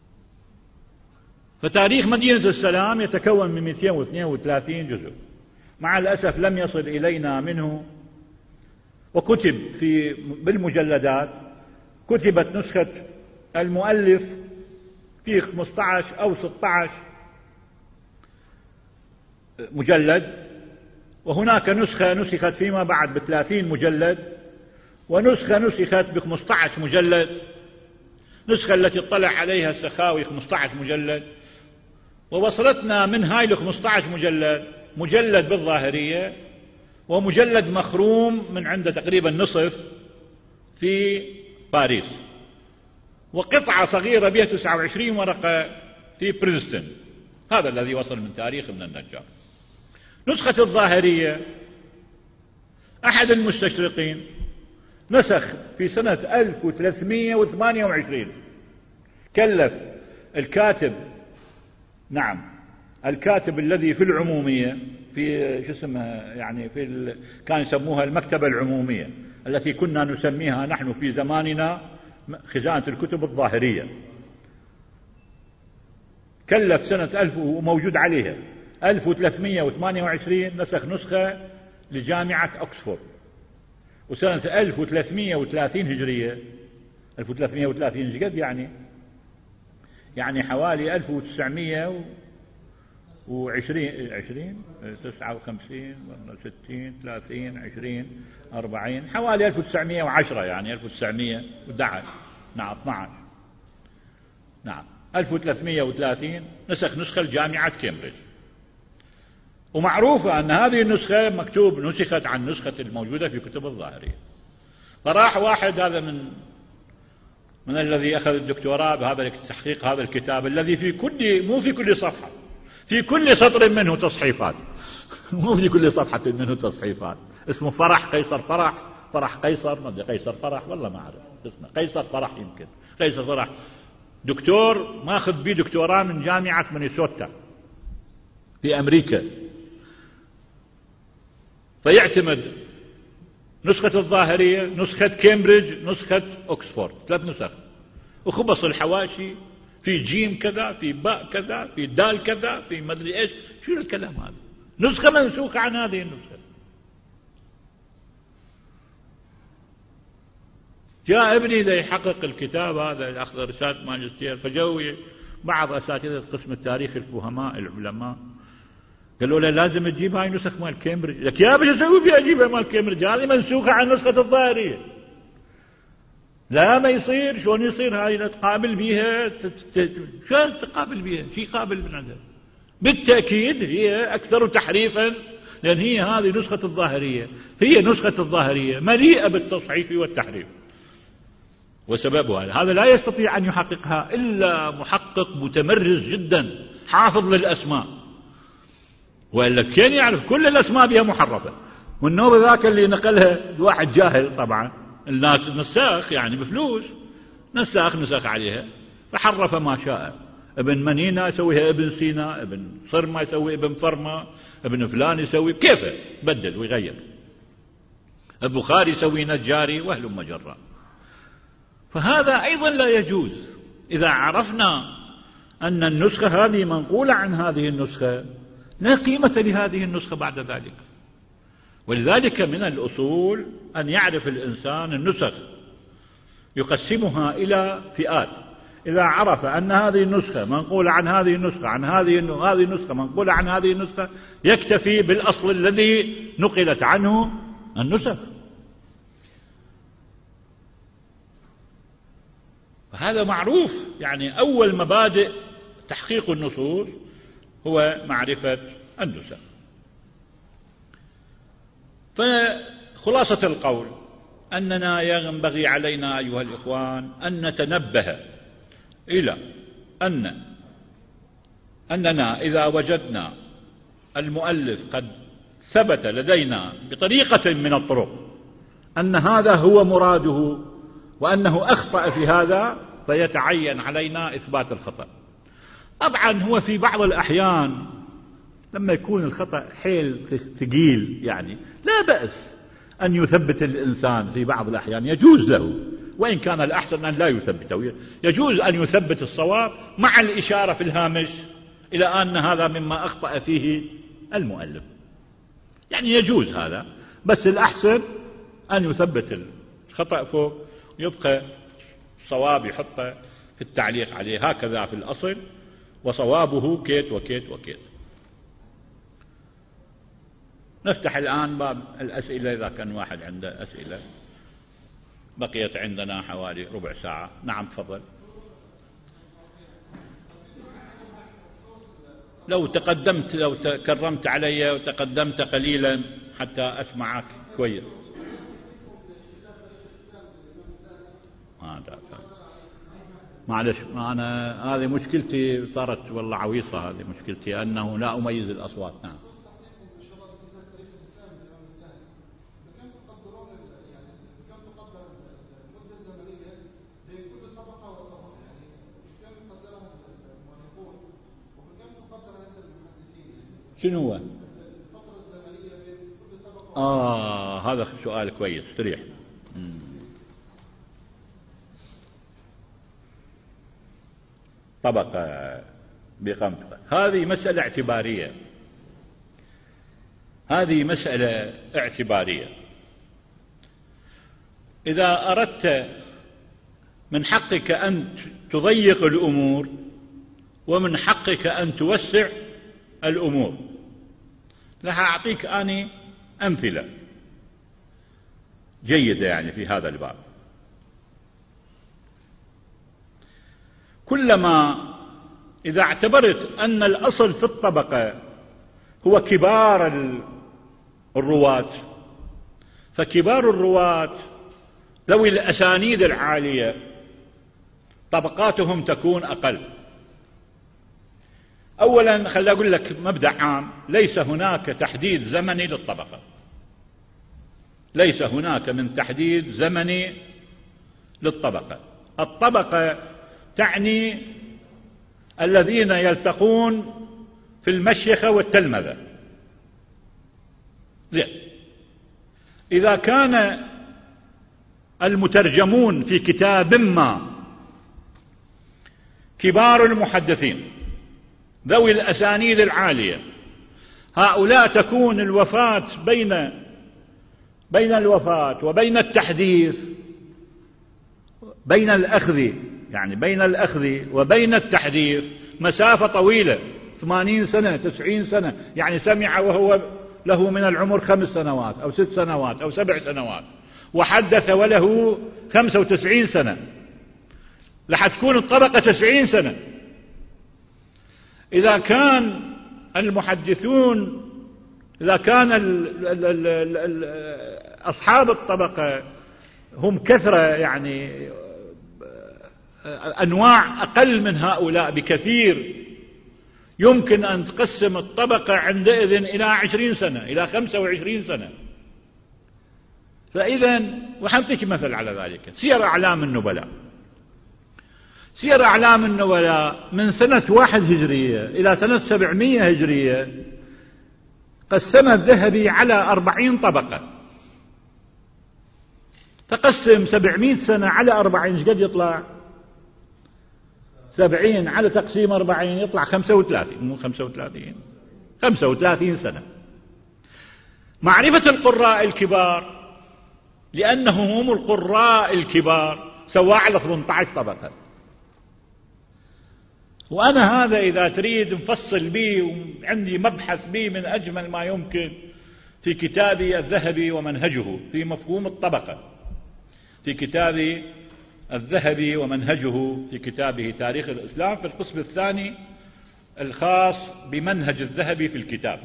فتاريخ مدينة السلام يتكون من 232 جزء. مع الأسف لم يصل إلينا منه، وكتب بالمجلدات. كتبت نسخة المؤلف في 15 أو 16 مجلد، وهناك نسخة نسخت فيما بعد ب30 مجلد، ونسخة نسخت ب15 مجلد. نسخة التي اطلع عليها السخاوي 15 مجلد، ووصلتنا من هاي ال15 مجلد مجلد بالظاهرية، ومجلد مخروم من عنده تقريبا نصف في باريس، وقطعة صغيرة بها 29 ورقة في برينستون. هذا الذي وصل من تاريخ ابن النجار. نسخة الظاهرية أحد المستشرقين نسخ في سنة 1328، كلف الكاتب، الكاتب الذي في العمومية، في شو اسمها يعني كان يسموها المكتبة العمومية، التي كنا نسميها نحن في زماننا خزانة الكتب الظاهرية. كلف سنة 1000 وموجود عليها 1328 نسخ نسخة لجامعة أكسفورد، وسنة 1330 هجرية، 1330 قد يعني حوالي 1920 59 60 30 20 40 حوالي 1910 يعني 1911 12 1330 نسخ نسخة لجامعة كامبريدج. ومعروفة أن هذه النسخة مكتوب نسخت عن نسخة الموجودة في كتب الظاهرية. فراح واحد، هذا من الذي أخذ الدكتوراه بهذا تحقيق هذا الكتاب، الذي في مو في كل صفحة، في كل سطر منه تصحيفات مو في كل صفحة منه تصحيفات. اسمه فرح قيصر، فرح قيصر، ما ادري قيصر فرح والله ما أعرف اسمه، قيصر فرح يمكن، قيصر فرح، دكتور ماخذ بيه دكتوراه من جامعة مينيسوتا في أمريكا. فيعتمد نسخة الظاهرية، نسخة كامبريدج، نسخة أكسفورد، 3 نسخ، وخبص الحواشي في جيم كذا، في باء كذا، في دال كذا، في مدري ايش. شو الكلام هذا؟ نسخة منسوخة عن هذه النسخة. جاء ابني ليحقق الكتاب هذا، ياخذ رسالة ماجستير، فجوي بعض أساتذة قسم التاريخ الفهماء العلماء قالوا له لازم تجيب هاي نسخ مال كامبريدج. لك يا ابني اسوي بيها اجيبها مال كامبريدج، هذه منسوخة عن نسخة الظاهرية. لا ما يصير، شلون يصير هاي تقابل بيها؟ شو تقابل بيها؟ شي قابل من عندها؟ بالتأكيد هي أكثر تحريفا، لأن هي هذه نسخة الظاهرية، هي نسخة الظاهرية مليئة بالتصحيف والتحريف. وسببها هذا لا يستطيع أن يحققها إلا محقق متمرس جدا حافظ للأسماء، وإلا كان يعرف كل الأسماء بها محرفة. والنوبة ذاك اللي نقلها واحد جاهل طبعا، الناس نساخ يعني بفلوس، نسخ عليها فحرف ما شاء. ابن منينة يسويها ابن سينا، ابن صرمة يسوي ابن فرمة، ابن فلان يسوي كيفه، بدل ويغير. البخاري يسوي نجاري وهلم مجرى. فهذا أيضا لا يجوز. إذا عرفنا أن النسخة هذه منقولة عن هذه النسخة، لا قيمة لهذه النسخة بعد ذلك. ولذلك من الأصول أن يعرف الإنسان النسخ، يقسمها إلى فئات. إذا عرف أن هذه النسخة منقولة عن هذه النسخة، عن هذه النسخة منقولة عن هذه النسخة، يكتفي بالأصل الذي نقلت عنه النسخ. هذا معروف، يعني أول مبادئ تحقيق النصوص هو معرفة النسخ. فخلاصة القول أننا ينبغي علينا أيها الإخوان أن نتنبه إلى أننا إذا وجدنا المؤلف قد ثبت لدينا بطريقة من الطرق أن هذا هو مراده وأنه أخطأ في هذا، فيتعين علينا إثبات الخطأ. طبعا هو في بعض الأحيان لما يكون الخطأ حيل ثقيل يعني لا بأس أن يثبت الإنسان، في بعض الأحيان يجوز له، وإن كان الأحسن أن لا يثبته، يجوز أن يثبت الصواب مع الإشارة في الهامش إلى أن هذا مما أخطأ فيه المؤلف. يعني يجوز هذا، بس الأحسن أن يثبت الخطأ فوق ويبقى صواب يحطه في التعليق عليه هكذا في الأصل، وصوابه كيت وكيت وكيت. نفتح الآن باب الأسئلة إذا كان واحد عنده أسئلة. بقيت عندنا حوالي ربع ساعة. نعم تفضل. لو تكرمت علي وتقدمت قليلا حتى أسمعك كويس. معلش، أنا هذه مشكلتي صارت والله عويصة، هذه مشكلتي أنه لا أميز الأصوات. نعم. شنو هو؟ هذا سؤال كويس، استريح. طبقة بقمطة، هذه مسألة اعتبارية، هذه مسألة اعتبارية. إذا أردت من حقك أن تضيق الأمور ومن حقك أن توسع الأمور. لها أعطيك أنا أمثلة جيدة يعني في هذا الباب. كلما إذا اعتبرت أن الأصل في الطبقة هو كبار الرواة، فكبار الرواة ذوي الأسانيد العالية طبقاتهم تكون أقل. أولا خلي أقول لك مبدأ عام: ليس هناك تحديد زمني للطبقة، ليس هناك من تحديد زمني للطبقة. الطبقة تعني الذين يلتقون في المشيخة والتلمذة. زين، إذا كان المترجمون في كتاب ما كبار المحدثين ذوي الأسانيد العالية، هؤلاء تكون الوفاة بين الوفاة وبين التحديث، بين الأخذ، يعني بين الأخذ وبين التحديث مسافة طويلة، 80 سنة 90 سنة. يعني سمع وهو له من العمر 5 سنوات أو 6 سنوات أو 7 سنوات، وحدث وله 95 سنة، لحتكون الطبقة 90 سنة. إذا كان المحدثون، إذا كان أصحاب الطبقة هم كثرة، يعني أنواع أقل من هؤلاء بكثير، يمكن أن تقسم الطبقة عندئذ إلى 20 سنة إلى 25 سنة. فإذا وحنطيك مثل على ذلك: سير أعلام النبلاء. سير أعلام النبلاء من سنة 1 هجرية إلى سنة 700 هجرية قسم الذهبي على 40 طبقة. تقسم 700 سنة على 40 ايش قد يطلع؟ 70 على تقسيم 40 يطلع 35، مو 35، 35 سنة. معرفة القراء الكبار، لأنهم هم القراء الكبار، سواء على 18 طبقة. وأنا هذا إذا تريد نفصل به، وعندي مبحث به من أجمل ما يمكن في كتابي الذهبي ومنهجه في مفهوم الطبقة، في كتابي الذهبي ومنهجه في كتابه تاريخ الإسلام في القسم الثاني الخاص بمنهج الذهبي في الكتاب.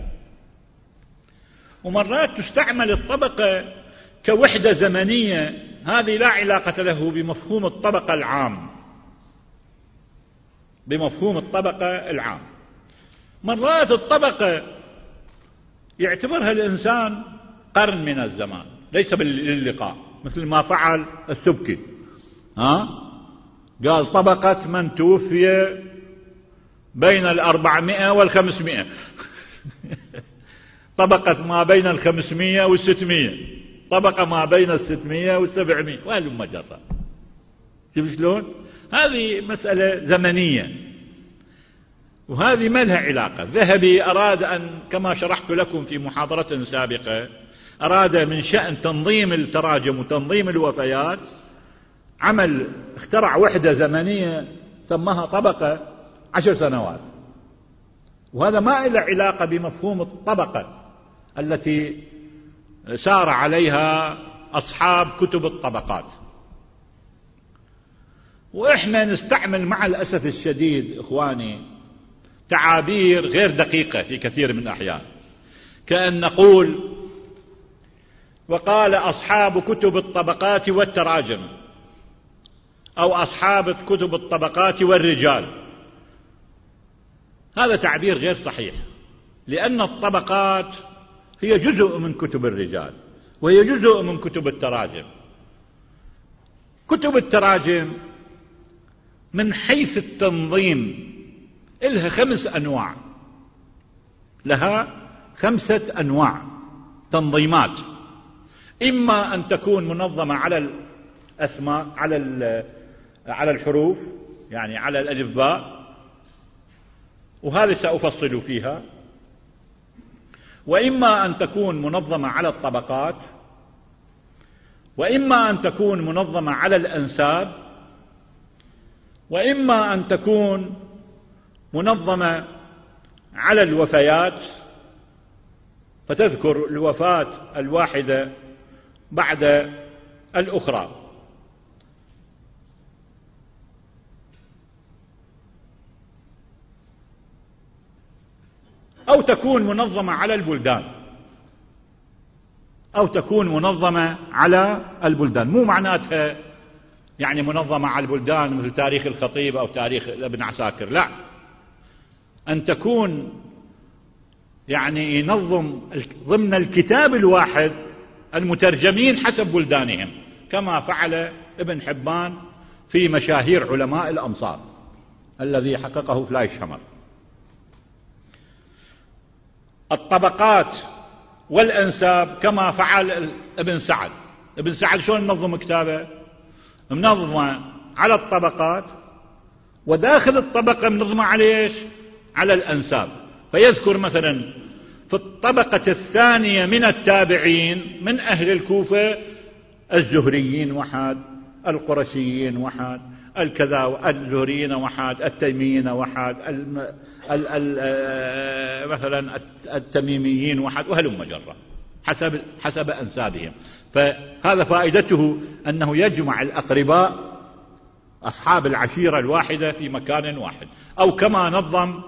ومرات تستعمل الطبقة كوحدة زمنية، هذه لا علاقة له بمفهوم الطبقة العام، بمفهوم الطبقة العام. مرات الطبقة يعتبرها الإنسان قرن من الزمان، ليس باللقاء، مثل ما فعل السبكي. قال طبقة من توفي بين 400 وال500 طبقة ما بين 500 وال600، طبقة ما بين 600 وال700، وهلم جرا. شوف شلون؟ هذه مسألة زمنية. وهذه ما لها علاقة. الذهبي أراد أن، كما شرحت لكم في محاضرة سابقة، أراد من شأن تنظيم التراجم وتنظيم الوفيات اخترع وحدة زمنية سماها طبقة 10 سنوات، وهذا ما له علاقة بمفهوم الطبقة التي سار عليها أصحاب كتب الطبقات. وإحنا نستعمل مع الأسف الشديد إخواني تعابير غير دقيقة في كثير من الأحيان، كأن نقول وقال أصحاب كتب الطبقات والتراجم، أو أصحاب كتب الطبقات والرجال. هذا تعبير غير صحيح، لأن الطبقات هي جزء من كتب الرجال وهي جزء من كتب التراجم. كتب التراجم من حيث التنظيم لها 5 أنواع، لها 5 أنواع تنظيمات. إما أن تكون منظمة على الأسماء، على الحروف، يعني على الألفباء، وهذا سأفصل فيها. وإما أن تكون منظمة على الطبقات، وإما أن تكون منظمة على الأنساب، وإما أن تكون منظمة على الوفيات، فتذكر الوفاة الواحدة بعد الأخرى. أو تكون منظمة على البلدان، أو تكون منظمة على البلدان. مو معناتها يعني منظمة على البلدان مثل تاريخ الخطيب أو تاريخ ابن عساكر، لا، أن تكون يعني ينظم ضمن الكتاب الواحد المترجمين حسب بلدانهم، كما فعل ابن حبان في مشاهير علماء الأمصار الذي حققه فلايشهامر. الطبقات والأنساب كما فعل ابن سعد. ابن سعد شلون منظم كتابه؟ منظمة على الطبقات، وداخل الطبقة منظمة على ايش؟ على الأنساب. فيذكر مثلا في الطبقة الثانية من التابعين من أهل الكوفة الزهريين وحد، القرشيين وحد، الكذا، الزهريين وحد، التيميين وحد، مثلا التميميين وحد، وهلم جرة حسب أنسابهم. فهذا فائدته أنه يجمع الأقرباء أصحاب العشيرة الواحدة في مكان واحد. أو كما نظم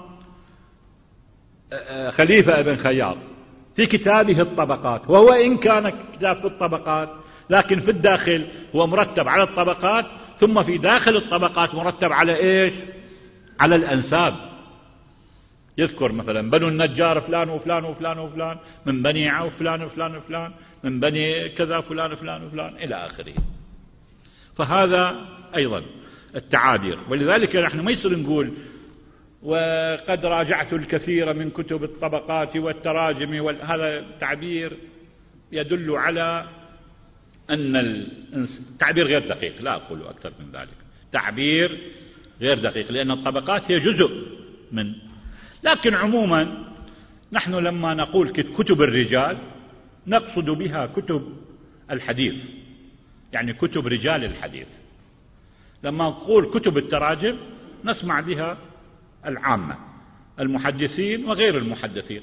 خليفة ابن خياط في كتابه الطبقات، وهو إن كان كتاب في الطبقات لكن في الداخل هو مرتب على الطبقات، ثم في داخل الطبقات مرتب على إيش؟ على الأنساب. يذكر مثلا بنو النجار فلان وفلان وفلان وفلان، من بني عوف فلان وفلان وفلان، من بني كذا فلان وفلان وفلان، إلى آخره. فهذا أيضا التعابير. ولذلك نحن ما يصير نقول وقد راجعت الكثير من كتب الطبقات والتراجم، هذا تعبير يدل على أن التعبير غير دقيق. لا أقول أكثر من ذلك، تعبير غير دقيق، لأن الطبقات هي جزء من. لكن عموما نحن لما نقول كتب الرجال نقصد بها كتب الحديث، يعني كتب رجال الحديث. لما نقول كتب التراجم نسمع بها العامة، المحدثين وغير المحدثين.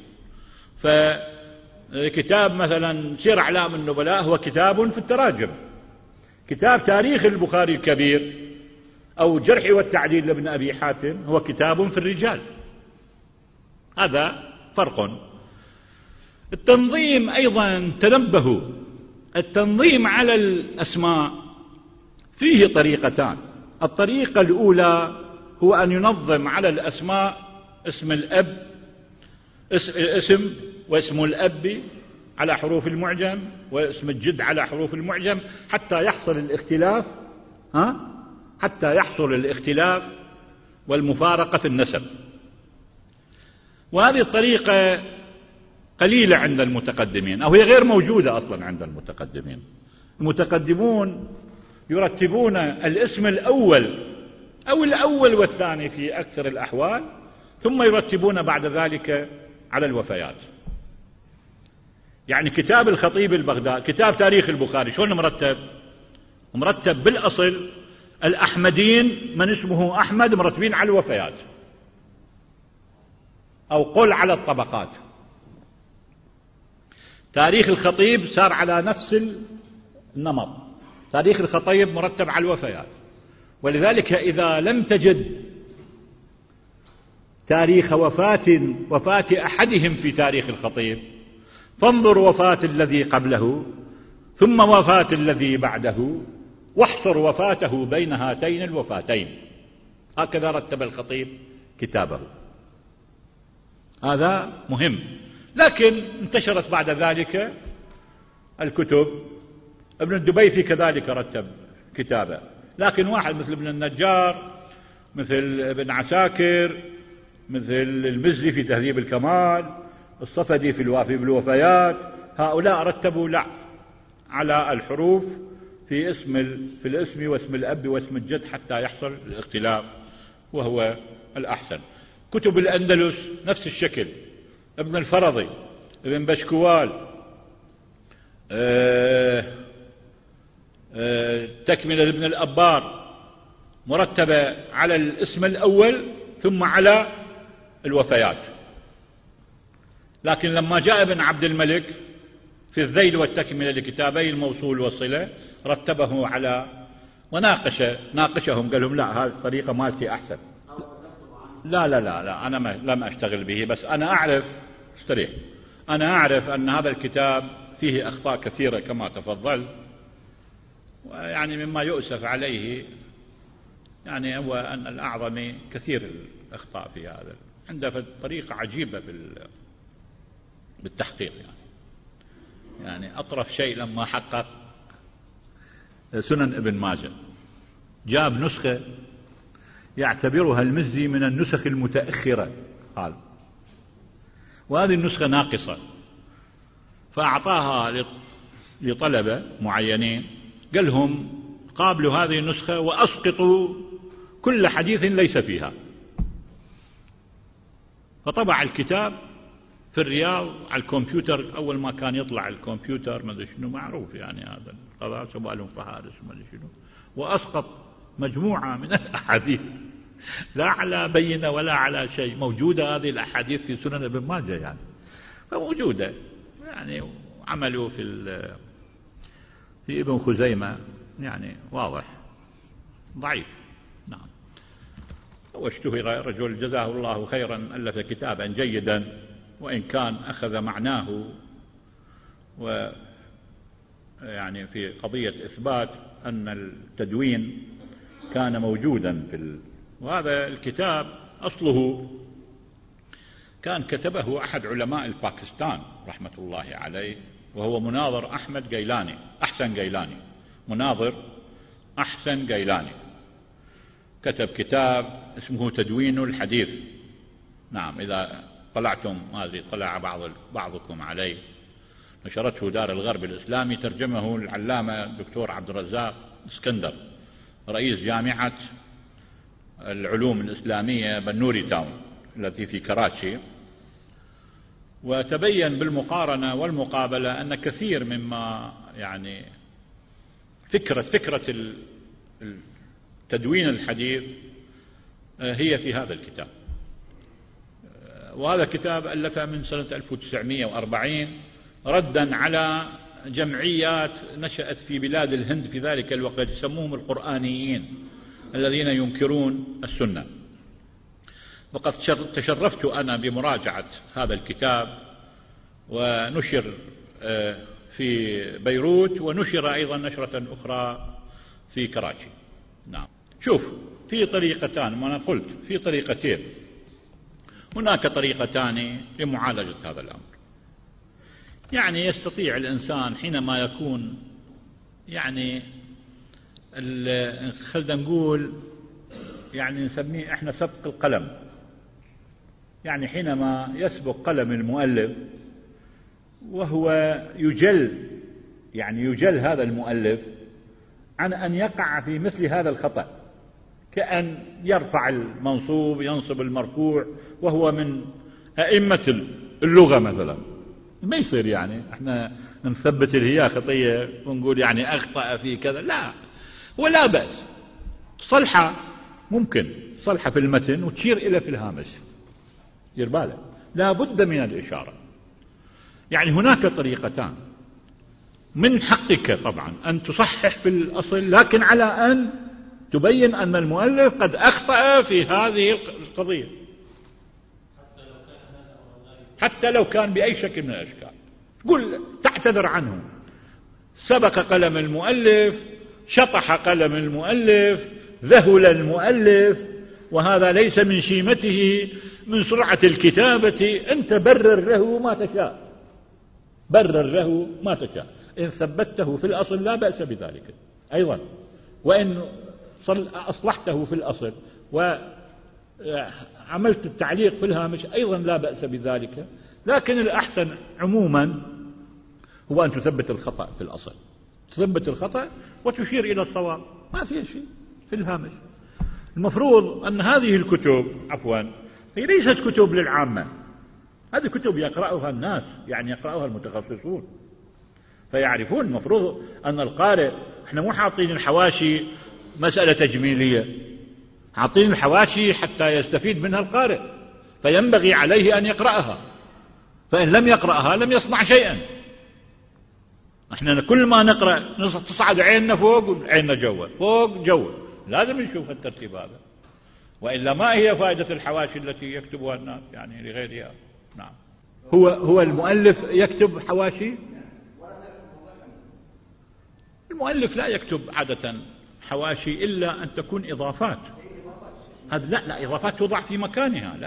فكتاب مثلا سير أعلام النبلاء هو كتاب في التراجم، كتاب تاريخ البخاري الكبير أو جرح والتعديل لابن أبي حاتم هو كتاب في الرجال. هذا فرق. التنظيم أيضا تنبهوا، التنظيم على الأسماء فيه طريقتان. الطريقة الأولى هو أن ينظم على الأسماء اسم الأب، اسم واسم الأب على حروف المعجم، واسم الجد على حروف المعجم، حتى يحصل الاختلاف، حتى يحصل الاختلاف والمفارقة في النسب. وهذه الطريقة قليلة عند المتقدمين، أو هي غير موجودة أصلا عند المتقدمين. المتقدمون يرتبون الاسم الأول أو الأول والثاني في أكثر الأحوال، ثم يرتبون بعد ذلك على الوفيات. يعني كتاب الخطيب البغدادي، كتاب تاريخ البخاري شلون مرتب؟ مرتب بالأصل الأحمدين من اسمه أحمد مرتبين على الوفيات، أو قل على الطبقات. تاريخ الخطيب صار على نفس النمط، تاريخ الخطيب مرتب على الوفيات. ولذلك إذا لم تجد تاريخ وفاة أحدهم في تاريخ الخطيب، فانظر وفاة الذي قبله ثم وفاة الذي بعده، واحصر وفاته بين هاتين الوفاتين. هكذا رتب الخطيب كتابه، هذا مهم. لكن انتشرت بعد ذلك الكتب. ابن الدبيثي كذلك رتب كتابه، لكن واحد مثل ابن النجار، مثل ابن عساكر، مثل المزي في تهذيب الكمال، الصفدي في الوافي بالوفيات، هؤلاء رتبوا لا على الحروف في الاسم واسم الأب واسم الجد حتى يحصل الاختلاف، وهو الأحسن. كتب الأندلس نفس الشكل، ابن الفرضي، ابن بشكوال، تكملة ابن الأبار، مرتبة على الاسم الأول ثم على الوفيات. لكن لما جاء ابن عبد الملك في الذيل والتكملة لكتابي الموصول والصلة رتبه على ناقشهم، قال لهم لا، هذه الطريقة مالتي أحسن. لا أنا لم أشتغل به، بس أنا أعرف أن هذا الكتاب فيه أخطاء كثيرة كما تفضل، يعني مما يؤسف عليه يعني هو أن الأعظم كثير الأخطاء في هذا، عنده طريقة عجيبة بالتحقيق. يعني أطرف شيء لما حقق سنن ابن ماجه جاب نسخة يعتبرها المزي من النسخ المتأخرة، وهذه النسخة ناقصة، فأعطاها لطلبة معينين، قال لهم قابلوا هذه النسخة وأسقطوا كل حديث ليس فيها. فطبع الكتاب في الرياض على الكمبيوتر، أول ما كان يطلع الكمبيوتر ما أدري شنو، معروف يعني هذا هذا سبوا لهم فهارس ما أدري شنو، وأسقط مجموعة من الأحاديث لا على بينة ولا على شيء. موجودة هذه الأحاديث في سنن ابن ماجه يعني، فموجودة يعني. عملوا في ابن خزيمة يعني واضح ضعيف. نعم. واشتهر رجل جزاه الله خيرا، ألف كتابا جيدا وإن كان أخذ معناه، ويعني في قضية إثبات أن التدوين كان موجودا وهذا الكتاب أصله كان كتبه أحد علماء الباكستان رحمة الله عليه، وهو مناظر أحسن قيلاني، مناظر أحسن قيلاني، كتب كتاب اسمه تدوين الحديث. نعم، إذا طلعتم ما أدري طلع بعضكم عليه، نشرته دار الغرب الإسلامي، ترجمه العلامة الدكتور عبد الرزاق اسكندر رئيس جامعة العلوم الإسلامية بنوري تاون التي في كراتشي. وتبين بالمقارنة والمقابلة أن كثير مما يعني فكرة تدوين الحديث هي في هذا الكتاب. وهذا الكتاب ألفه من سنة 1940 ردا على جمعيات نشأت في بلاد الهند في ذلك الوقت، يسموهم القرآنيين الذين ينكرون السنة. وقد تشرفت أنا بمراجعة هذا الكتاب، ونشر في بيروت، ونشر أيضا نشرة أخرى في كراتشي. نعم. شوف، في طريقتان، ما أنا قلت في طريقتين، هناك طريقتان لمعالجة هذا الأمر. يعني يستطيع الإنسان حينما يكون يعني خلنا نقول يعني نسميه احنا سبق القلم، يعني حينما يسبق قلم المؤلف وهو يجل هذا المؤلف عن أن يقع في مثل هذا الخطأ. كأن يرفع المنصوب ينصب المرفوع وهو من أئمة اللغة مثلا. ما يصير يعني احنا نثبت الهياء خطية ونقول يعني أخطأ في كذا، لا، ولا بأس صلحة، ممكن صلحة في المتن وتشير إلى في الهامش، دير بالك، لا بد من الإشارة. يعني هناك طريقتان، من حقك طبعا أن تصحح في الأصل، لكن على أن تبين أن المؤلف قد أخطأ في هذه القضية حتى لو كان بأي شكل من الأشكال. قل تعتذر عنه، سبق قلم المؤلف، شطح قلم المؤلف، ذهل المؤلف، وهذا ليس من شيمته، من سرعة الكتابة. أنت برر له ما تشاء، برر له ما تشاء، إن ثبته في الأصل لا بأس بذلك أيضا، وإن أصلحته في الأصل وعملت التعليق في الهامش أيضا لا بأس بذلك. لكن الأحسن عموما هو أن تثبت الخطأ في الأصل، تثبت الخطأ وتشير إلى الصواب، ما في شيء في الهامش. المفروض أن هذه الكتب هي ليست كتب للعامة، هذه كتب يقرأها الناس، يعني يقرأها المتخصصون فيعرفون. المفروض أن القارئ، احنا مو حاطين الحواشي مسألة تجميلية، حاطين الحواشي حتى يستفيد منها القارئ، فينبغي عليه أن يقرأها، فإن لم يقرأها لم يصنع شيئا. احنا كل ما نقرأ تصعد عيننا فوق وعيننا جوا، فوق جوا، لازم نشوف الترتيب هذا، وإلا ما هي فائدة الحواشي التي يكتبها الناس يعني لغيرها. نعم. هو المؤلف يكتب حواشي؟ المؤلف لا يكتب عادة حواشي إلا أن تكون إضافات. هذا لا إضافات توضع في مكانها.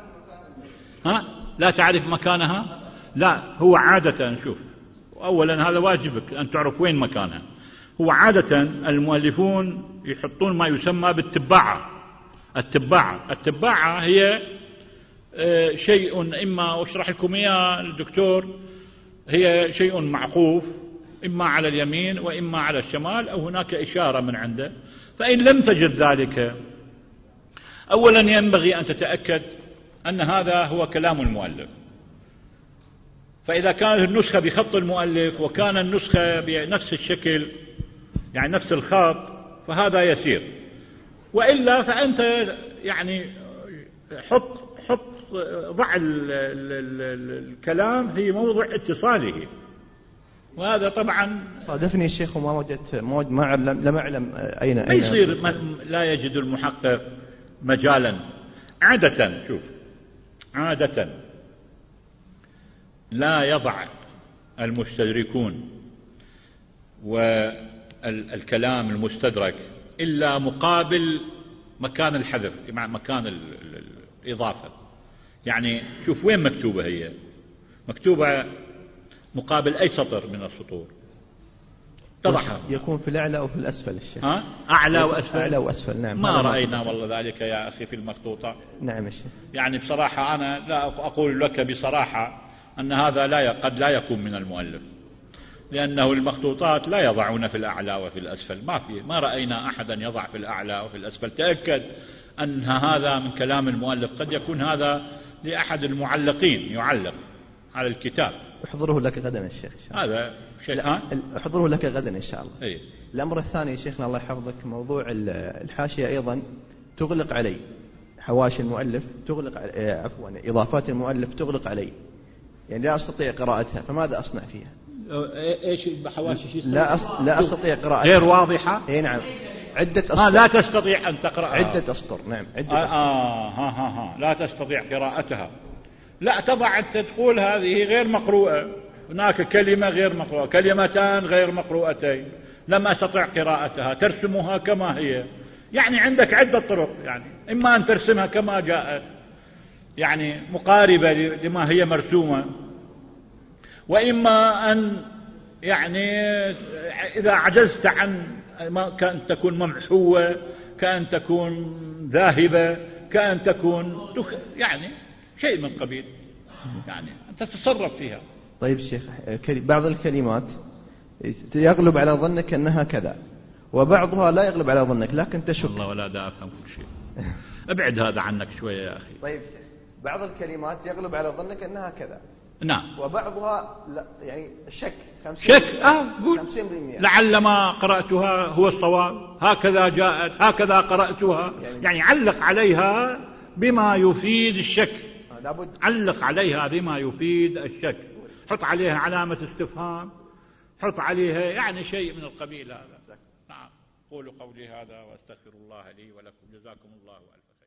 لا تعرف مكانها؟ لا، هو عادة، شوف، أولا هذا واجبك أن تعرف وين مكانها. هو عادة المؤلفون يحطون ما يسمى بالتباعة. التباعة هي شيء، إما أشرح لكم إياه الدكتور، هي شيء معقوف إما على اليمين وإما على الشمال، أو هناك إشارة من عنده. فإن لم تجد ذلك، أولا ينبغي أن تتأكد أن هذا هو كلام المؤلف. فإذا كانت النسخة بخط المؤلف وكان النسخة بنفس الشكل يعني نفس الخط فهذا يسير، وإلا فأنت يعني ضع الكلام في موضع اتصاله، وهذا طبعا صادفني الشيخ وما وجدت لم أعلم أين ما يصير. لا يجد المحقق مجالا. عادة شوف، عادة لا يضع المستدركون والكلام المستدرك إلا مقابل مكان الحذف، مع مكان الإضافة. يعني شوف وين مكتوبة، هي مكتوبة مقابل أي سطر من السطور تضعها. يكون في الأعلى أو في الأسفل الشيخ؟ أعلى وأسفل. أعلى وأسفل، نعم. ما رأينا والله ذلك يا أخي في المخطوطة. نعم يا شيخ. يعني بصراحة أنا لا أقول لك بصراحة أن هذا قد لا يكون من المؤلف، لأنه المخطوطات لا يضعون في الأعلى وفي الأسفل، ما رأينا أحدا يضع في الأعلى وفي الأسفل. تأكد أن هذا من كلام المؤلف، قد يكون هذا لأحد المعلقين يعلق على الكتاب. أحضره لك غدا يا شيخ. هذا شيء أحضره لك غدا إن شاء الله. أي. الأمر الثاني شيخنا الله يحفظك، موضوع الحاشية أيضا تغلق علي، حواشي المؤلف تغلق، إضافات المؤلف تغلق علي، يعني لا أستطيع قراءتها، فماذا أصنع فيها؟ إيش بحواشي؟ لا أستطيع قراءتها، غير واضحة. إيه نعم، عدة أسطر. لا تستطيع أن تقرأها. عدة أسطر، نعم، عدة أسطر. لا تستطيع قراءتها. لا تضع، أنت تقول هذه غير مقروءة، هناك كلمة غير مقروءة، كلمتان غير مقروءتين لم أستطع قراءتها، ترسمها كما هي. يعني عندك عدة طرق، يعني إما أن ترسمها كما جاءت يعني مقاربة لما هي مرسومة، وإما أن يعني إذا عجزت عن كأن تكون ممحوة، كأن تكون ذاهبة، كأن تكون يعني شيء من قبيل، يعني أنت تتصرف فيها. طيب الشيخ، بعض الكلمات يغلب على ظنك أنها كذا، وبعضها لا يغلب على ظنك لكن تشك. والله ولا دا أفهم كل شيء. ابعد هذا عنك شوية يا أخي. طيب بعض الكلمات يغلب على ظنك أنها كذا. نعم. وبعضها لا يعني شك 50%. شك قول 50%. لعل ما قرأتها هو الصواب، هكذا جاءت، هكذا قرأتها، يعني علق عليها بما يفيد الشك. لابد علق عليها بما يفيد الشك، حط عليها علامة استفهام، حط عليها يعني شيء من القبيل هذا. نعم. قولوا قولي هذا واستغفر الله لي ولكم، جزاكم الله ألف.